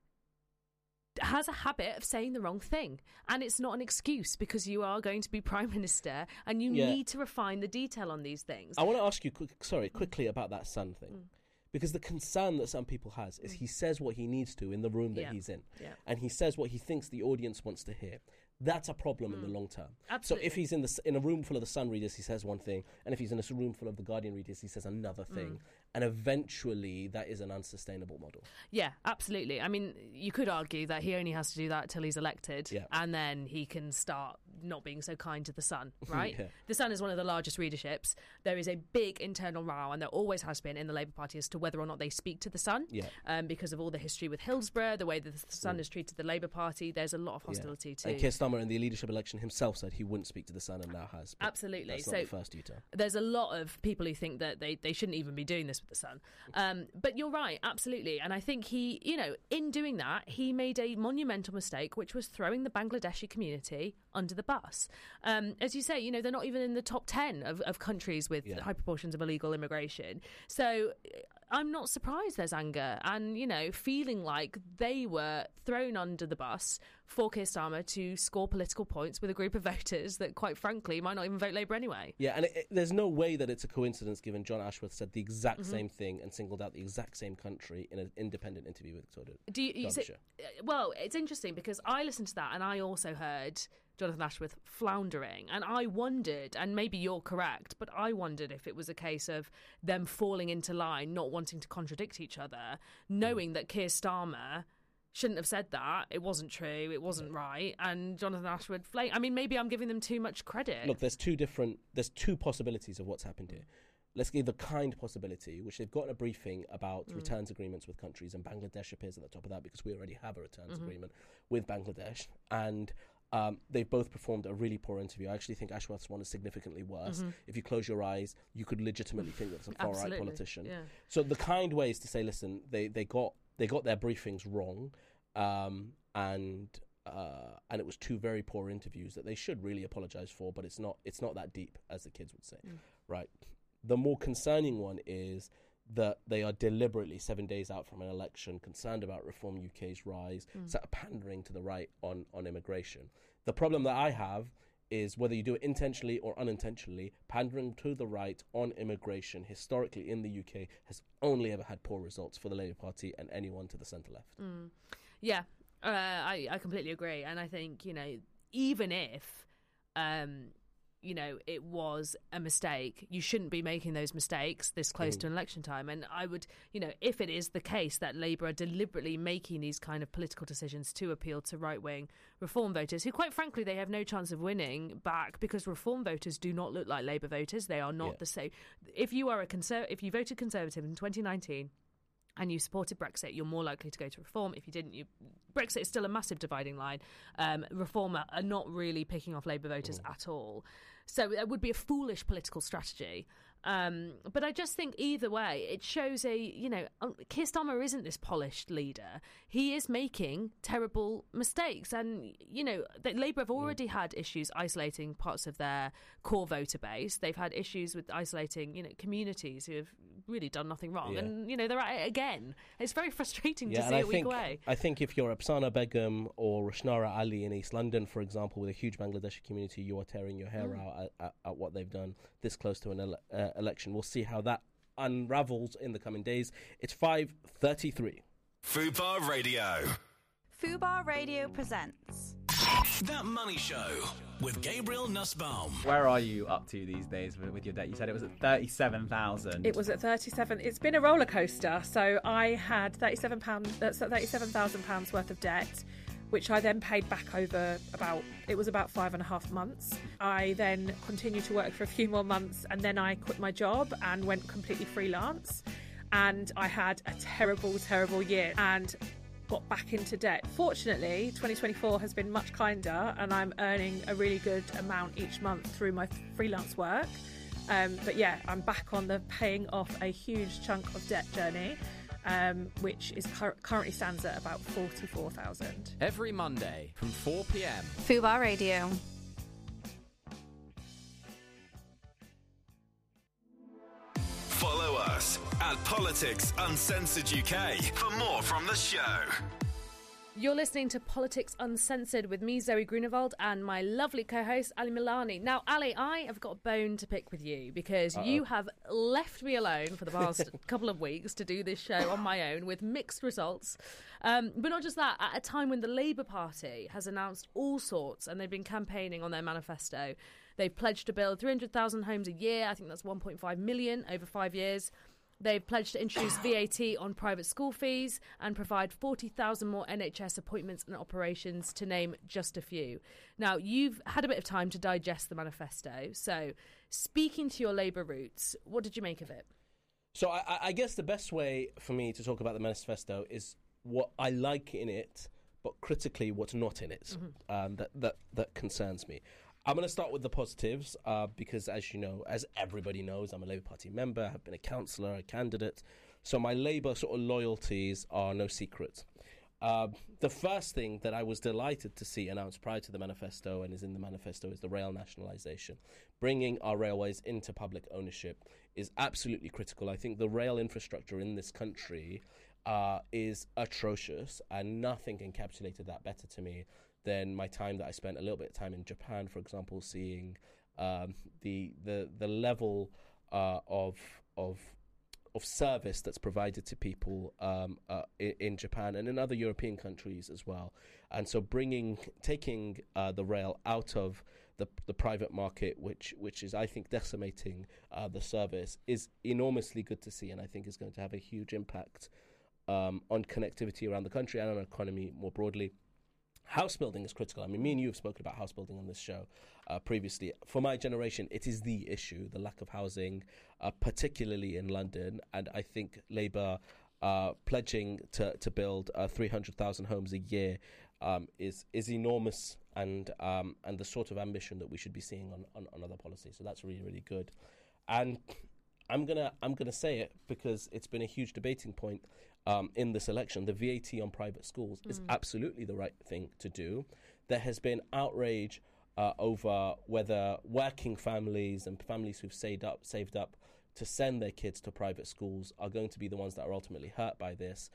has a habit of saying the wrong thing, and it's not an excuse because you are going to be Prime Minister and you Yeah. need to refine the detail on these things. I want to ask you, quick, sorry, quickly about that Sun thing. Mm. Because the concern that some people has is he says what he needs to in the room that Yeah. he's in. Yeah. And he says what he thinks the audience wants to hear. That's a problem in the long term. Absolutely. So if he's in the s- in a room full of the Sun readers, he says one thing, and if he's in a s- room full of the Guardian readers, he says another thing. Mm. And eventually, that is an unsustainable model. Yeah, absolutely. I mean, you could argue that he only has to do that till he's elected, Yeah. and then he can start not being so kind to the Sun, right? Yeah. The Sun is one of the largest readerships. There is a big internal row, and there always has been in the Labour Party as to whether or not they speak to the Sun, Yeah. um, because of all the history with Hillsborough, the way that the Sun has treated the Labour Party. There's a lot of hostility Yeah. too. And Keir Starmer in the leadership election himself said he wouldn't speak to the Sun, and now has. But Absolutely. That's So not the first U-turn. there's a lot of people who think that they, they shouldn't even be doing this with the Sun. Um, but you're right, absolutely. And I think he, you know, in doing that, he made a monumental mistake, which was throwing the Bangladeshi community under the bus. Um, as you say, you know, they're not even in the top ten of, of countries with Yeah. high proportions of illegal immigration. So I'm not surprised there's anger and, you know, feeling like they were thrown under the bus for Keir Starmer to score political points with a group of voters that, quite frankly, might not even vote Labour anyway. Yeah, and it, it, there's no way that it's a coincidence given John Ashworth said the exact Mhm. same thing and singled out the exact same country in an independent interview with Victoria Do you, you say, Derbyshire. uh, well, it's interesting because I listened to that and I also heard Jonathan Ashworth floundering, and I wondered, and maybe you're correct, but I wondered if it was a case of them falling into line, not wanting to contradict each other, knowing that Keir Starmer shouldn't have said that, it wasn't true, it wasn't right, and Jonathan Ashworth flame. I mean, maybe I'm giving them too much credit. Look, there's two different, there's two possibilities of what's happened here. Let's give the kind possibility, which they've gotten a briefing about Mm. returns agreements with countries, and Bangladesh appears at the top of that because we already have a returns Mhm. agreement with Bangladesh, and um, they've both performed a really poor interview. I actually think Ashworth's one is significantly worse. Mhm. If you close your eyes, you could legitimately think that's a far-right Absolutely, politician. yeah. So the kind way is to say, listen, they, they got they got their briefings wrong, um, and uh, and it was two very poor interviews that they should really apologise for. But it's not it's not that deep, as the kids would say, Mm. right? The more concerning one is that they are deliberately, seven days out from an election, concerned about Reform U K's rise, Mm. sort of pandering to the right on, on immigration. The problem that I have is whether you do it intentionally or unintentionally, pandering to the right on immigration historically in the U K has only ever had poor results for the Labour Party and anyone to the centre-left. Mm. Yeah, uh, I, I completely agree. And I think, you know, even if, um, you know, it was a mistake, you shouldn't be making those mistakes this close Mm. to an election time. And I would, you know, if it is the case that Labour are deliberately making these kind of political decisions to appeal to right-wing Reform voters, who quite frankly they have no chance of winning back because Reform voters do not look like Labour voters. They are not Yeah. the same. If you are a conser- if you voted Conservative in twenty nineteen, and you supported Brexit, you're more likely to go to Reform. If you didn't, you Brexit is still a massive dividing line. Um, Reform are, are not really picking off Labour voters Mm. at all. So it would be a foolish political strategy. Um, but I just think either way, it shows a, you know, um, Keir Starmer isn't this polished leader. He is making terrible mistakes. And, you know, that Labour have already had issues isolating parts of their core voter base. They've had issues with isolating, you know, communities who have really done nothing wrong. Yeah. And, you know, they're at it again. It's very frustrating Yeah, to and see I a week think, away. I think if you're Apsana Begum or Roshnara Ali in East London, for example, with a huge Bangladeshi community, you are tearing your hair Mm. out at, at, at what they've done this close to an ele- uh, election. We'll see how that unravels in the coming days. It's five thirty-three. Fubar Radio. Fubar Radio presents That Money Show with Gabriel Nussbaum. Where are you up to these days with, with your debt? You said it was at thirty-seven thousand. It was at thirty-seven. It's been a roller coaster. So I had thirty-seven pounds, that's thirty-seven thousand pounds worth of debt, which I then paid back over about, it was about five and a half months. I then continued to work for a few more months, and then I quit my job and went completely freelance. And I had a terrible, terrible year. And got back into debt. Fortunately, twenty twenty-four has been much kinder, and I'm earning a really good amount each month through my freelance work. Um, but yeah, I'm back on the paying off a huge chunk of debt journey, um, which is cur- currently stands at about forty-four thousand. Every Monday from four p.m. Fubar Radio. Follow us at Politics Uncensored U K for more from the show. You're listening to Politics Uncensored with me, Zoe Grunewald, and my lovely co-host, Ali Milani. Now, Ali, I have got a bone to pick with you because Uh-oh. you have left me alone for the past couple of weeks to do this show on my own with mixed results. Um, but not just that, at a time when the Labour Party has announced all sorts and they've been campaigning on their manifesto. They've pledged to build three hundred thousand homes a year. I think that's one point five million over five years. They've pledged to introduce V A T on private school fees and provide forty thousand more N H S appointments and operations, to name just a few. Now, you've had a bit of time to digest the manifesto. So, speaking to your Labour roots, what did you make of it? So, I, I guess the best way for me to talk about the manifesto is what I like in it, but critically what's not in it, mm-hmm. um, that, that, that concerns me. I'm going to start with the positives uh, because, as you know, as everybody knows, I'm a Labour Party member, I've been a councillor, a candidate. So my Labour sort of loyalties are no secret. Uh, the first thing that I was delighted to see announced prior to the manifesto and is in the manifesto is the rail nationalisation. Bringing our railways into public ownership is absolutely critical. I think the rail infrastructure in this country uh, is atrocious, and nothing encapsulated that better to me than my time that I spent a little bit of time in Japan, for example, seeing um, the the the level uh, of of of service that's provided to people um, uh, in, in Japan and in other European countries as well. And so, bringing taking uh, the rail out of the the private market, which which is I think decimating uh, the service, is enormously good to see, and I think is going to have a huge impact um, on connectivity around the country and on our economy more broadly. House building is critical. I mean, me and you have spoken about house building on this show uh, previously. For my generation, it is the issue, the lack of housing, uh, particularly in London. And I think Labour uh, pledging to, to build uh, three hundred thousand homes a year um, is is enormous and um, and the sort of ambition that we should be seeing on, on, on other policies. So that's really, really good. And I'm gonna I'm gonna say it because it's been a huge debating point um, in this election. The V A T on private schools mm. is absolutely the right thing to do. There has been outrage uh, over whether working families and families who've saved up saved up to send their kids to private schools are going to be the ones that are ultimately hurt by this.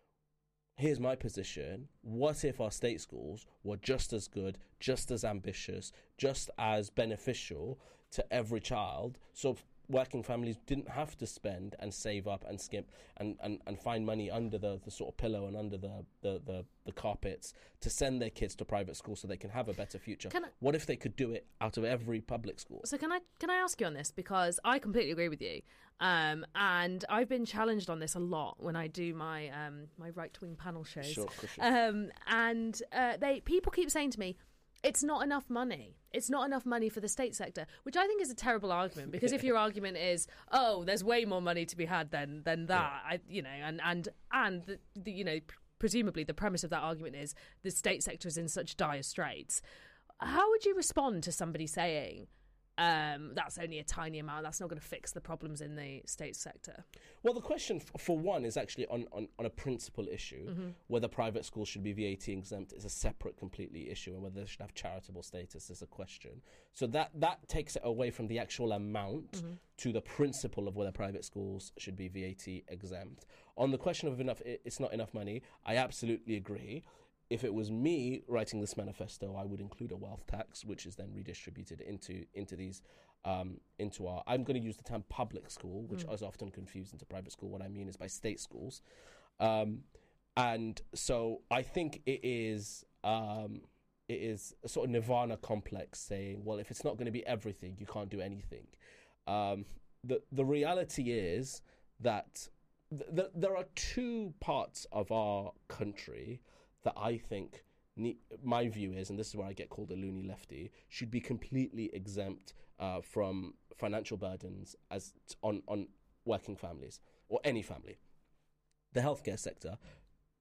Here's my position. What if our state schools were just as good, just as ambitious, just as beneficial to every child? So working families didn't have to spend and save up and skimp and, and, and find money under the, the sort of pillow and under the, the, the, the carpets to send their kids to private school so they can have a better future. I, what if they could do it out of every public school? So can I can I ask you on this? Because I completely agree with you. Um, and I've been challenged on this a lot when I do my um, my right-wing panel shows. Sure, sure. Um, and uh, they people keep saying to me, it's not enough money. It's not enough money for the state sector, which I think is a terrible argument, because if your argument is, oh, there's way more money to be had than than that, yeah. I, you know, and and and the, the, you know, presumably the premise of that argument is the state sector is in such dire straits. How would you respond to somebody saying, um, that's only a tiny amount, that's not going to fix the problems in the state sector? Well, the question, f- for one, is actually on, on, on a principal issue. Mm-hmm. Whether private schools should be V A T exempt is a separate completely issue, and whether they should have charitable status is a question. So that, that takes it away from the actual amount mm-hmm. to the principle of whether private schools should be V A T exempt. On the question of enough, it's not enough money, I absolutely agree. If it was me writing this manifesto, I would include a wealth tax, which is then redistributed into into these um, into our. I'm going to use the term public school, which mm. is often confused into private school. What I mean is by state schools, um, and so I think it is um, it is a sort of Nirvana complex saying, well, if it's not going to be everything, you can't do anything. Um, the the reality is that th- th- there are two parts of our country that I think, ne- my view is, and this is where I get called a loony lefty, should be completely exempt uh, from financial burdens as t- on, on working families, or any family. The healthcare sector,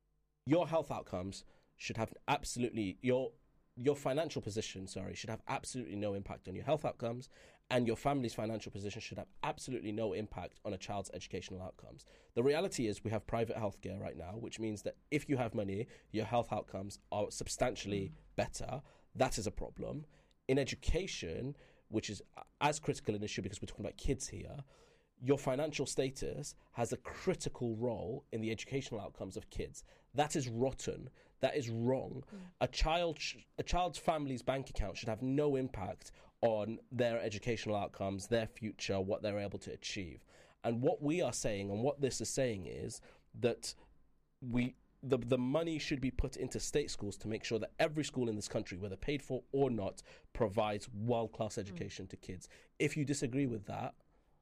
your health outcomes should have absolutely your your financial position, sorry, should have absolutely no impact on your health outcomes, and your family's financial position should have absolutely no impact on a child's educational outcomes. The reality is we have private healthcare right now, which means that if you have money, your health outcomes are substantially mm. better. That is a problem. In education, which is as critical an issue because we're talking about kids here, your financial status has a critical role in the educational outcomes of kids. That is rotten. That is wrong. Mm. A child, sh- a child's family's bank account should have no impact on their educational outcomes, their future, what they're able to achieve. And what we are saying, and what this is saying, is that we the the money should be put into state schools to make sure that every school in this country, whether paid for or not, provides world-class education mm. to kids. If you disagree with that,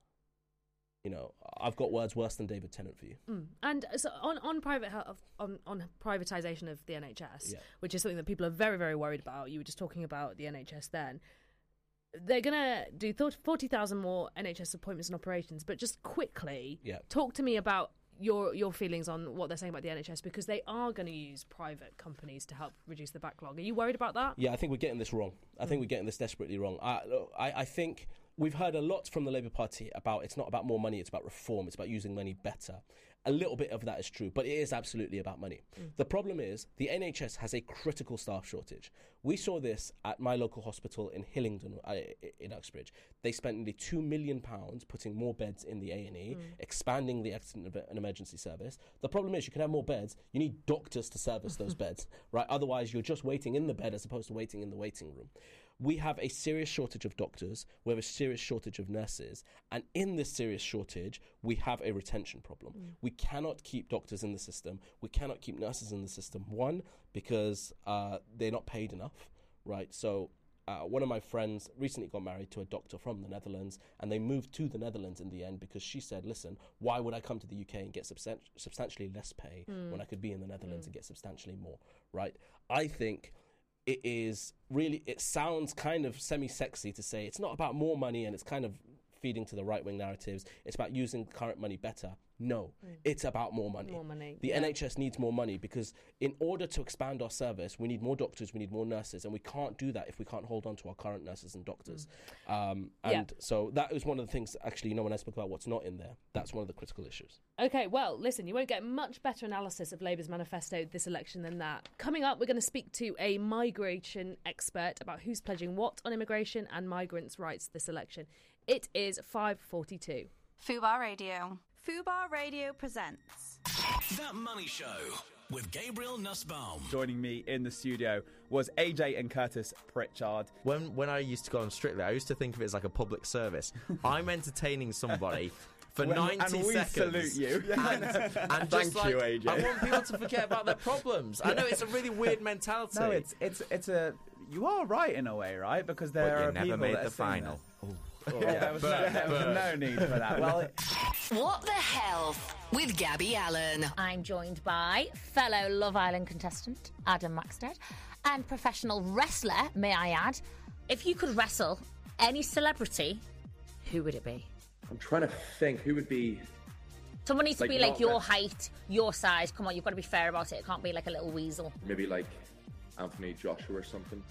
you know, I've got words worse than David Tennant for you. Mm. And so on, on private health, on, on privatisation of the N H S, yeah. which is something that people are very, very worried about. You were just talking about the N H S then. They're going to do forty thousand more N H S appointments and operations, but just quickly, yeah. talk to me about your your feelings on what they're saying about the N H S, because they are going to use private companies to help reduce the backlog. Are you worried about that? Yeah, I think we're getting this wrong. I mm. think we're getting this desperately wrong. I, I, I think we've heard a lot from the Labour Party about it's not about more money, it's about reform, it's about using money better. A little bit of that is true, but it is absolutely about money. Mm. The problem is the N H S has a critical staff shortage. We saw this at my local hospital in Hillingdon, uh, in Uxbridge. They spent nearly two million pounds putting more beds in the A and E, mm. expanding the accident and emergency service. The problem is you can have more beds, you need doctors to service those beds, right? Otherwise, you're just waiting in the bed as opposed to waiting in the waiting room. We have a serious shortage of doctors, we have a serious shortage of nurses, and in this serious shortage, we have a retention problem. Mm. We cannot keep doctors in the system, we cannot keep nurses in the system. One, because uh, they're not paid enough, right? So uh, one of my friends recently got married to a doctor from the Netherlands, and they moved to the Netherlands in the end because she said, listen, why would I come to the U K and get substan- substantially less pay mm. when I could be in the Netherlands mm. and get substantially more, right? I think it is really, it sounds kind of semi-sexy to say it's not about more money and it's kind of feeding to the right-wing narratives. It's about using current money better. No, mm. it's about more money. More money. The yeah. N H S needs more money because in order to expand our service, we need more doctors, we need more nurses, and we can't do that if we can't hold on to our current nurses and doctors. Mm. Um, and yeah. so that is one of the things, actually, you know, when I spoke about what's not in there, that's one of the critical issues. OK, well, listen, you won't get much better analysis of Labour's manifesto this election than that. Coming up, we're going to speak to a migration expert about who's pledging what on immigration and migrants' rights this election. It is five forty-two. Fubar Radio. Fubar Radio presents That Money Show with Gabriel Nussbaum. Joining me in the studio was A J and Curtis Pritchard. When when I used to go on Strictly, I used to think of it as like a public service. I'm entertaining somebody for when, ninety and we seconds. Salute you. And, and Thank just like, you, A J. I want people to forget about their problems. I know it's a really weird mentality. No, it's it's it's a. You are right in a way, right? Because there but are you never people made that the final. Oh, yeah, there was, no, there was no need for that. Well, it... What the Health with Gabby Allen. I'm joined by fellow Love Island contestant Adam Maxted and professional wrestler, may I add. If you could wrestle any celebrity, who would it be? I'm trying to think who would be. Someone needs to like be like your that. height, your size. Come on, you've got to be fair about it. It can't be like a little weasel. Maybe like Anthony Joshua or something.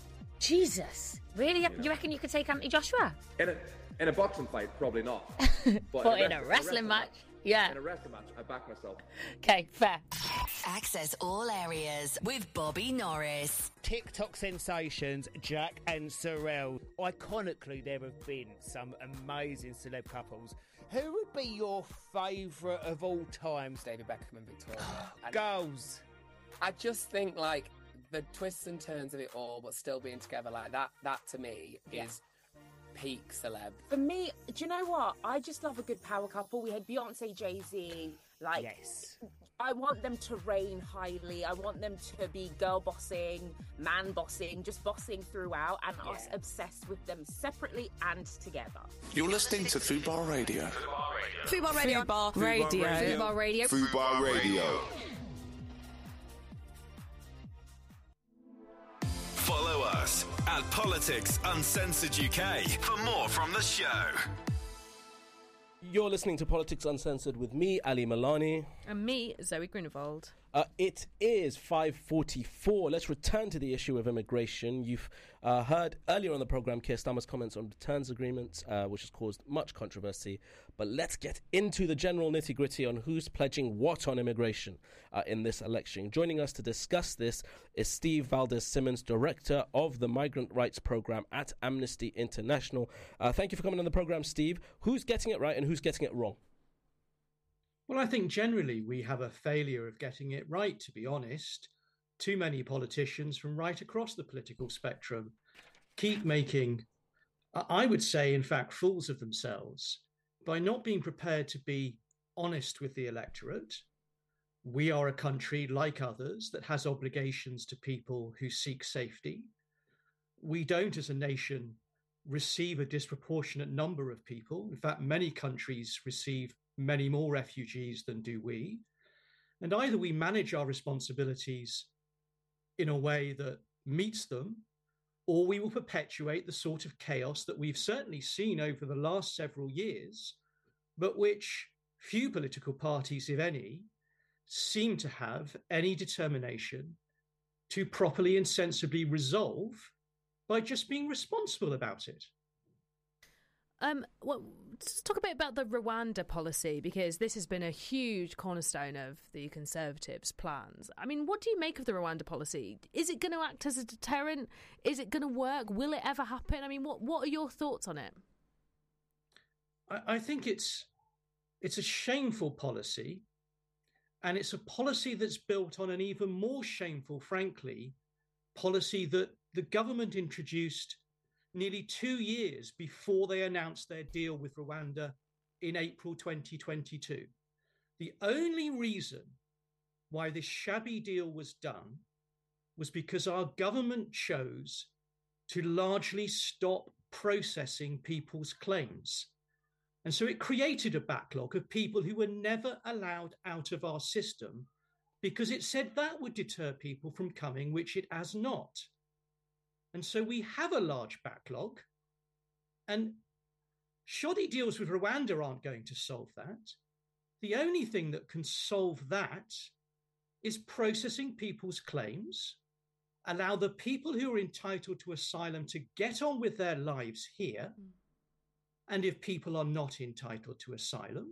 Jesus, really? You, you reckon you could take Anthony Joshua? In a in a boxing fight, probably not. But, but in, a, in, a, wrestling, in a wrestling match, match, yeah. In a wrestling match, I back myself. Okay, fair. Access all areas with Bobby Norris. TikTok sensations Jack and Sorrel. Iconically, there have been some amazing celeb couples. Who would be your favourite of all times? David Beckham and Victoria. And Goals. I just think like the twists and turns of it all, but still being together like that. That to me yeah. is peak celeb. For me, do you know what? I just love a good power couple. We had Beyonce, Jay-Z. Like, yes. I want them to reign highly. I want them to be girl bossing, man bossing, just bossing throughout, and yeah. us obsessed with them separately and together. You're listening to Fubar Radio. Fubar Radio. Fubar Radio. Fubar Radio. Fubar Radio. Follow us at Politics Uncensored U K for more from the show. You're listening to Politics Uncensored with me, Ali Malani. And me, Zoe Grunewald. Uh, it is five forty-four. Let's return to the issue of immigration. You've uh, heard earlier on the programme Keir Starmer's comments on returns agreements, uh, which has caused much controversy. But let's get into the general nitty-gritty on who's pledging what on immigration uh, in this election. Joining us to discuss this is Steve Valdez-Simmons, Director of the Migrant Rights Programme at Amnesty International. Uh, thank you for coming on the programme, Steve. Who's getting it right and who's getting it wrong? Well, I think generally we have a failure of getting it right, to be honest. Too many politicians from right across the political spectrum keep making, I would say, in fact, fools of themselves by not being prepared to be honest with the electorate. We are a country, like others, that has obligations to people who seek safety. We don't, as a nation, receive a disproportionate number of people. In fact, many countries receive many more refugees than do we. And either we manage our responsibilities in a way that meets them, or we will perpetuate the sort of chaos that we've certainly seen over the last several years, but which few political parties, if any, seem to have any determination to properly and sensibly resolve by just being responsible about it. Um, well, let's talk a bit about the Rwanda policy, because this has been a huge cornerstone of the Conservatives' plans. I mean, what do you make of the Rwanda policy? Is it going to act as a deterrent? Is it going to work? Will it ever happen? I mean, what what are your thoughts on it? I, I think it's it's a shameful policy, and it's a policy that's built on an even more shameful, frankly, policy that the government introduced nearly two years before they announced their deal with Rwanda in April twenty twenty-two. The only reason why this shabby deal was done was because our government chose to largely stop processing people's claims. And so it created a backlog of people who were never allowed out of our system because it said that would deter people from coming, which it has not. And so we have a large backlog, and shoddy deals with Rwanda aren't going to solve that. The only thing that can solve that is processing people's claims, allow the people who are entitled to asylum to get on with their lives here, mm. and if people are not entitled to asylum,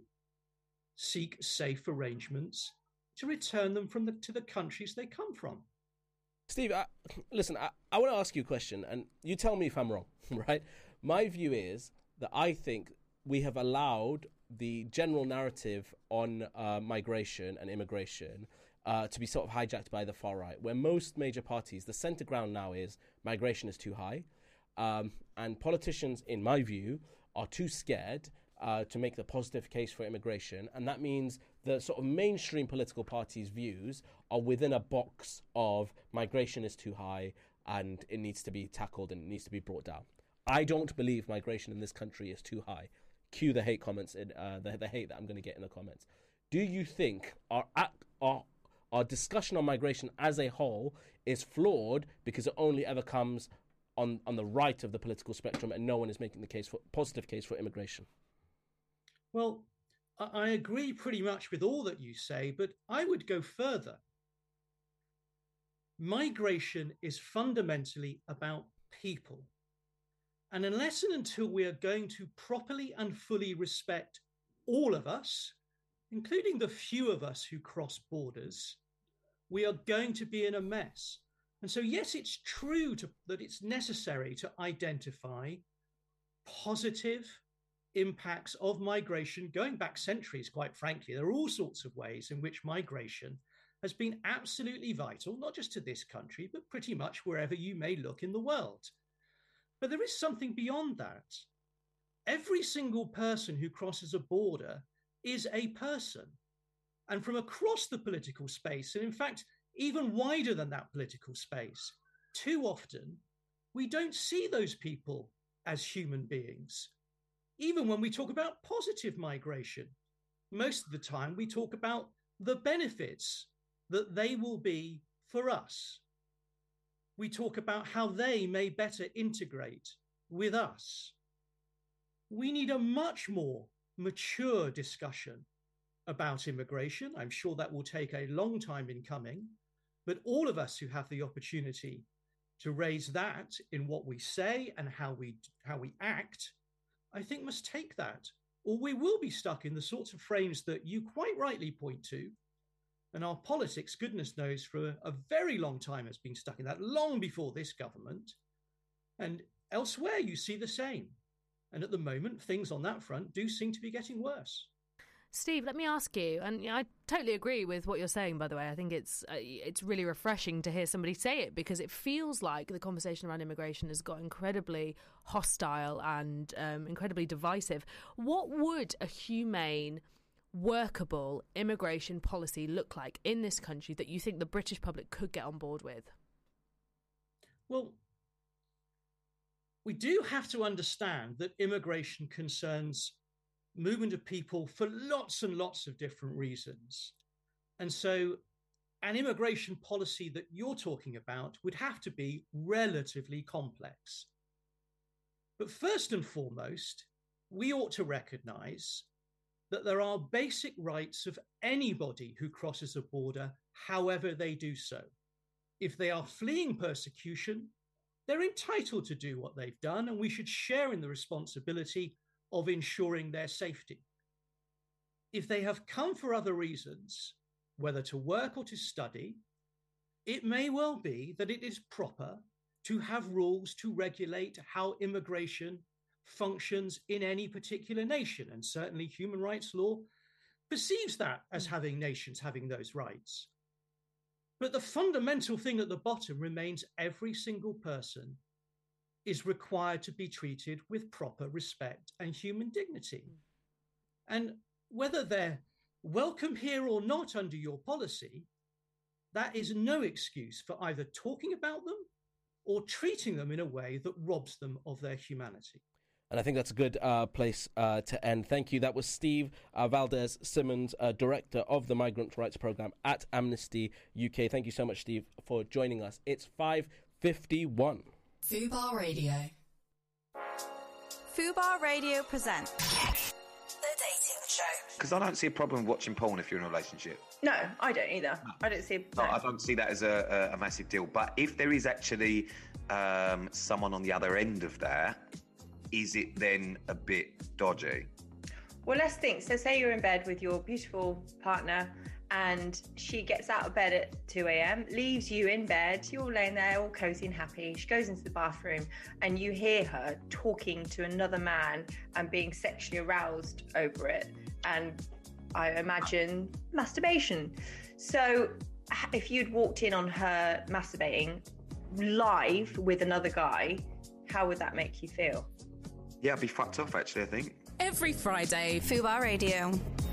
seek safe arrangements to return them from the, to the countries they come from. Steve, I, listen, I, I want to ask you a question, and you tell me if I'm wrong, right? My view is that I think we have allowed the general narrative on uh, migration and immigration uh, to be sort of hijacked by the far right, where most major parties, the centre ground now is migration is too high, um, and politicians, in my view, are too scared uh, to make the positive case for immigration, and that means the sort of mainstream political parties' views are within a box of migration is too high and it needs to be tackled and it needs to be brought down. I don't believe migration in this country is too high. Cue the hate comments, in, uh, the, the hate that I'm going to get in the comments. Do you think our, our, our discussion on migration as a whole is flawed because it only ever comes on, on the right of the political spectrum and no one is making the case for positive case for immigration? Well, I agree pretty much with all that you say, but I would go further. Migration is fundamentally about people. And unless and until we are going to properly and fully respect all of us, including the few of us who cross borders, we are going to be in a mess. And so, yes, it's true to, that it's necessary to identify positive impacts of migration going back centuries, quite frankly. There are all sorts of ways in which migration has been absolutely vital, not just to this country, but pretty much wherever you may look in the world. But there is something beyond that. Every single person who crosses a border is a person. And from across the political space, and in fact, even wider than that political space, too often we don't see those people as human beings. Even when we talk about positive migration, most of the time we talk about the benefits that they will be for us. We talk about how they may better integrate with us. We need a much more mature discussion about immigration. I'm sure that will take a long time in coming, but all of us who have the opportunity to raise that in what we say and how we how we act, I think must take that, or we will be stuck in the sorts of frames that you quite rightly point to. And our politics, goodness knows, for a very long time has been stuck in that, long before this government. And elsewhere, you see the same. And at the moment, things on that front do seem to be getting worse. Steve, let me ask you, and I totally agree with what you're saying, by the way. I think it's uh, it's really refreshing to hear somebody say it, because it feels like the conversation around immigration has got incredibly hostile and um, incredibly divisive. What would a humane, workable immigration policy look like in this country that you think the British public could get on board with? Well, we do have to understand that immigration concerns movement of people for lots and lots of different reasons. And so an immigration policy that you're talking about would have to be relatively complex. But first and foremost, we ought to recognise that there are basic rights of anybody who crosses a border, however they do so. If they are fleeing persecution, they're entitled to do what they've done, and we should share in the responsibility of ensuring their safety. If they have come for other reasons, whether to work or to study, it may well be that it is proper to have rules to regulate how immigration functions in any particular nation. And certainly human rights law perceives that as having nations having those rights. But the fundamental thing at the bottom remains every single person is required to be treated with proper respect and human dignity. And whether they're welcome here or not under your policy, that is no excuse for either talking about them or treating them in a way that robs them of their humanity. And I think that's a good uh, place uh, to end. Thank you. That was Steve uh, Valdez Simmons, uh, Director of the Migrant Rights Programme at Amnesty U K. Thank you so much, Steve, for joining us. It's five fifty-one. Fubar Radio. Fubar Radio presents The Dating Show. Because I don't see a problem watching porn if you're in a relationship. No, I don't either. No. I don't see. No, I don't see that as a, a, a massive deal. But if there is actually um, someone on the other end of that, is it then a bit dodgy? Well, let's think. So say you're in bed with your beautiful partner and she gets out of bed at two a.m, leaves you in bed, you're all laying there all cozy and happy. She goes into the bathroom and you hear her talking to another man and being sexually aroused over it. And I imagine masturbation. So if you'd walked in on her masturbating live with another guy, how would that make you feel? Yeah, I'd be fucked off, actually, I think. Every Friday, Fubar Radio.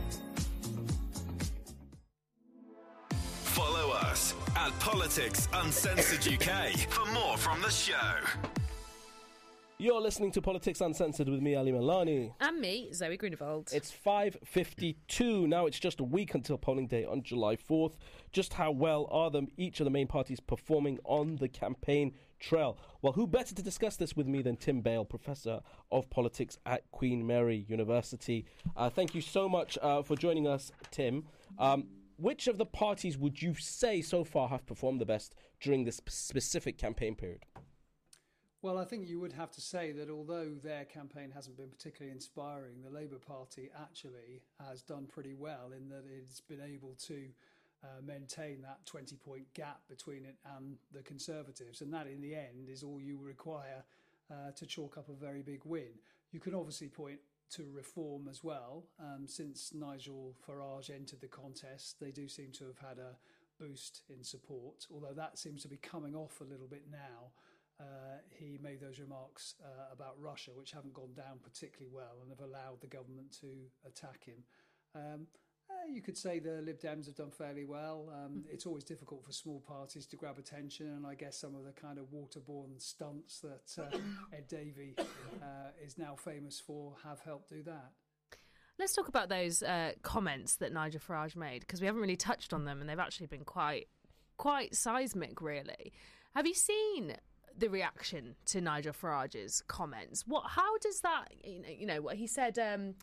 Follow us at Politics Uncensored U K for more from the show. You're listening to Politics Uncensored with me, Ali Milani. And me, Zoe Grunewald. It's five fifty-two. Now it's just a week until polling day on July fourth. Just how well are them, each of the main parties performing on the campaign trail? Well, who better to discuss this with me than Tim Bale, Professor of Politics at Queen Mary University. Uh, thank you so much uh, for joining us, Tim. Um, which of the parties would you say so far have performed the best during this specific campaign period? Well, I think you would have to say that although their campaign hasn't been particularly inspiring, the Labour Party actually has done pretty well in that it's been able to uh, maintain that twenty-point gap between it and the Conservatives. And that, in the end, is all you require uh, to chalk up a very big win. You can obviously point to reform as well. Um, since Nigel Farage entered the contest, they do seem to have had a boost in support, although that seems to be coming off a little bit now. Uh, he made those remarks uh, about Russia, which haven't gone down particularly well and have allowed the government to attack him. Um, uh, you could say the Lib Dems have done fairly well. Um, mm-hmm. It's always difficult for small parties to grab attention, and I guess some of the kind of waterborne stunts that uh, Ed Davey uh, is now famous for have helped do that. Let's talk about those uh, comments that Nigel Farage made, because we haven't really touched on them, and they've actually been quite, quite seismic, really. Have you seen the reaction to Nigel Farage's comments? What? How does that? You know, you know what he said. Um,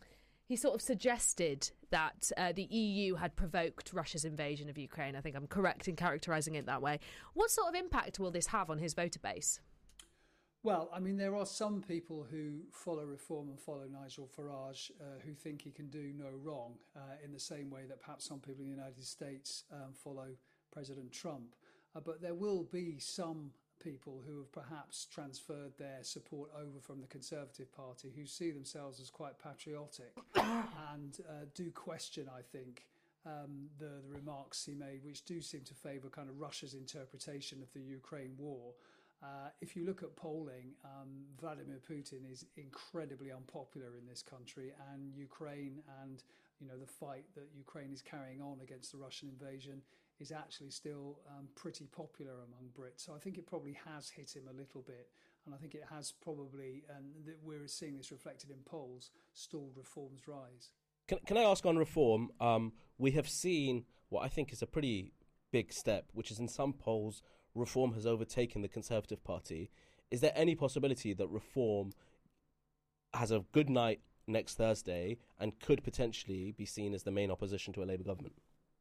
he sort of suggested that uh, the E U had provoked Russia's invasion of Ukraine. I think I'm correct in characterising it that way. What sort of impact will this have on his voter base? Well, I mean, there are some people who follow Reform and follow Nigel Farage uh, who think he can do no wrong, uh, in the same way that perhaps some people in the United States um, follow President Trump. Uh, but there will be some people who have perhaps transferred their support over from the Conservative Party, who see themselves as quite patriotic and uh, do question, I think, um, the, the remarks he made, which do seem to favour kind of Russia's interpretation of the Ukraine war. Uh, if you look at polling, um, Vladimir Putin is incredibly unpopular in this country, and Ukraine and you know the fight that Ukraine is carrying on against the Russian invasion is actually still um, pretty popular among Brits. So I think it probably has hit him a little bit, and I think it has probably, and th- we're seeing this reflected in polls, stalled Reform's rise. Can, can I ask on Reform? Um, we have seen what I think is a pretty big step, which is in some polls, Reform has overtaken the Conservative Party. Is there any possibility that Reform has a good night next Thursday and could potentially be seen as the main opposition to a Labour government?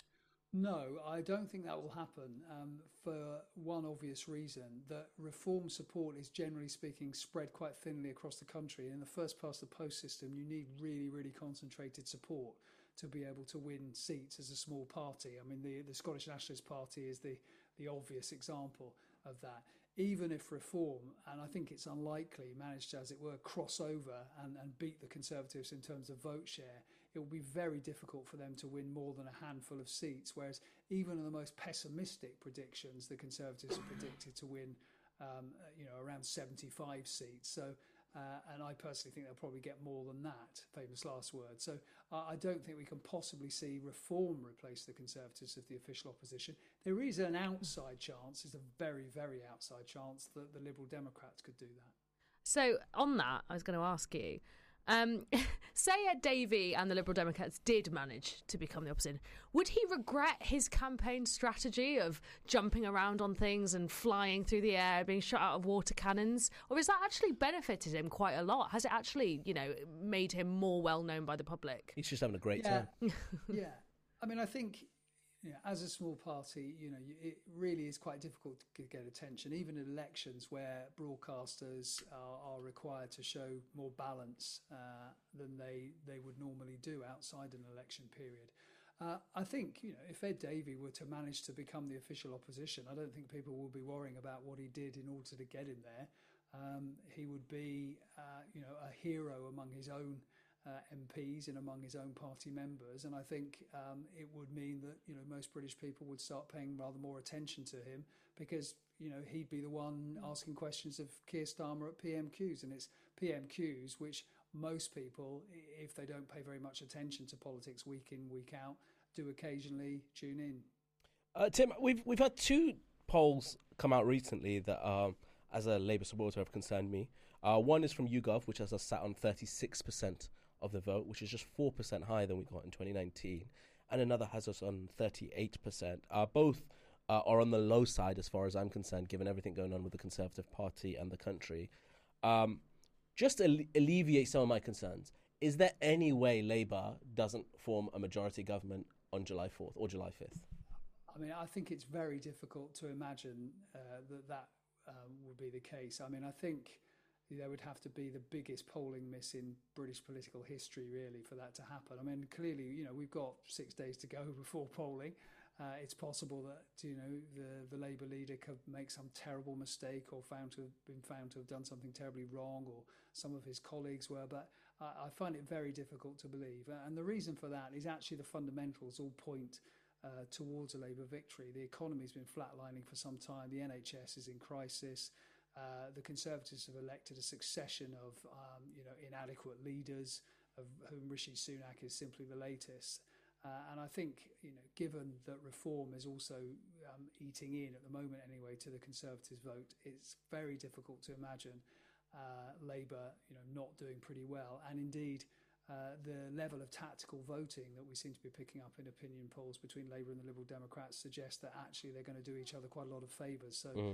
No, I don't think that will happen, um, for one obvious reason, that Reform support is generally speaking spread quite thinly across the country. In the first past the post system, you need really, really concentrated support to be able to win seats as a small party. I mean, the, the Scottish Nationalist Party is the, the obvious example of that. Even if Reform, and I think it's unlikely, managed to, as it were, cross over and, and beat the Conservatives in terms of vote share, it will be very difficult for them to win more than a handful of seats, whereas even in the most pessimistic predictions, the Conservatives are predicted to win um, you know, around seventy-five seats. So, uh, and I personally think they'll probably get more than that, famous last word. So uh, I don't think we can possibly see Reform replace the Conservatives as the official opposition. There is an outside chance, it's a very, very outside chance, that the Liberal Democrats could do that. So on that, I was going to ask you, Um, say Ed Davey and the Liberal Democrats did manage to become the opposition, would he regret his campaign strategy of jumping around on things and flying through the air, being shot out of water cannons? Or has that actually benefited him quite a lot? Has it actually, you know, made him more well known by the public? He's just having a great yeah. time. yeah. I mean, I think, you know, as a small party, you know, it really is quite difficult to get attention, even in elections where broadcasters are, are required to show more balance uh, than they, they would normally do outside an election period. Uh, I think, you know, if Ed Davey were to manage to become the official opposition, I don't think people will be worrying about what he did in order to get in there. Um, he would be, uh, you know, a hero among his own Uh, M Ps and among his own party members, and I think um, it would mean that you know most British people would start paying rather more attention to him, because you know he'd be the one asking questions of Keir Starmer at P M Qs, and it's P M Qs which most people, if they don't pay very much attention to politics week in, week out, do occasionally tune in. Uh, Tim, we've we've had two polls come out recently that, um, as a Labour supporter, have concerned me. Uh, one is from YouGov, which has us sat on thirty-six percent of the vote, which is just four percent higher than we got in twenty nineteen, and another has us on thirty-eight percent. Uh, both uh, are on the low side as far as I'm concerned, given everything going on with the Conservative Party and the country. Um, just to alle- alleviate some of my concerns, is there any way Labour doesn't form a majority government on July fourth or July fifth? I mean, I think it's very difficult to imagine uh, that that um, would be the case. I mean, I think there would have to be the biggest polling miss in British political history, really, for that to happen. I mean, clearly, you know, we've got six days to go before polling. Uh, it's possible that, you know, the, the Labour leader could make some terrible mistake or found to have been found to have done something terribly wrong, or some of his colleagues were. But I, I find it very difficult to believe. And the reason for that is actually the fundamentals all point uh, towards a Labour victory. The economy's been flatlining for some time. The N H S is in crisis. Uh, the Conservatives have elected a succession of, um, you know, inadequate leaders, of whom Rishi Sunak is simply the latest. Uh, and I think, you know, given that Reform is also um, eating in at the moment anyway to the Conservatives' vote, it's very difficult to imagine uh, Labour, you know, not doing pretty well. And indeed, uh, the level of tactical voting that we seem to be picking up in opinion polls between Labour and the Liberal Democrats suggests that actually they're going to do each other quite a lot of favours. So. Mm.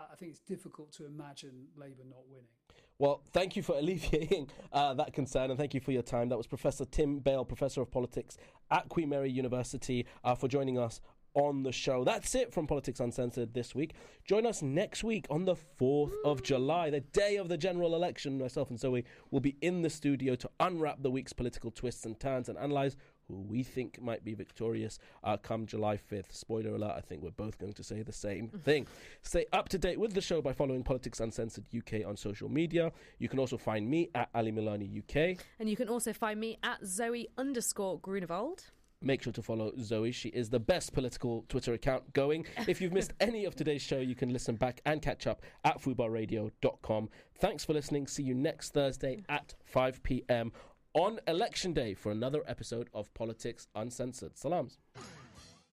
I think it's difficult to imagine Labour not winning. Well, thank you for alleviating uh, that concern, and thank you for your time. That was Professor Tim Bale, Professor of Politics at Queen Mary University, uh, for joining us on the show. That's it from Politics Uncensored this week. Join us next week on the fourth of July, the day of the general election. Myself and Zoe will be in the studio to unwrap the week's political twists and turns and analyse who we think might be victorious uh, come July fifth. Spoiler alert, I think we're both going to say the same thing. Stay up to date with the show by following Politics Uncensored U K on social media. You can also find me at Ali Milani U K. And you can also find me at Zoe underscore Grunewald. Make sure to follow Zoe. She is the best political Twitter account going. If you've missed any of today's show, you can listen back and catch up at fubar radio dot com. Thanks for listening. See you next Thursday at five p.m. on Election Day for another episode of Politics Uncensored. Salams.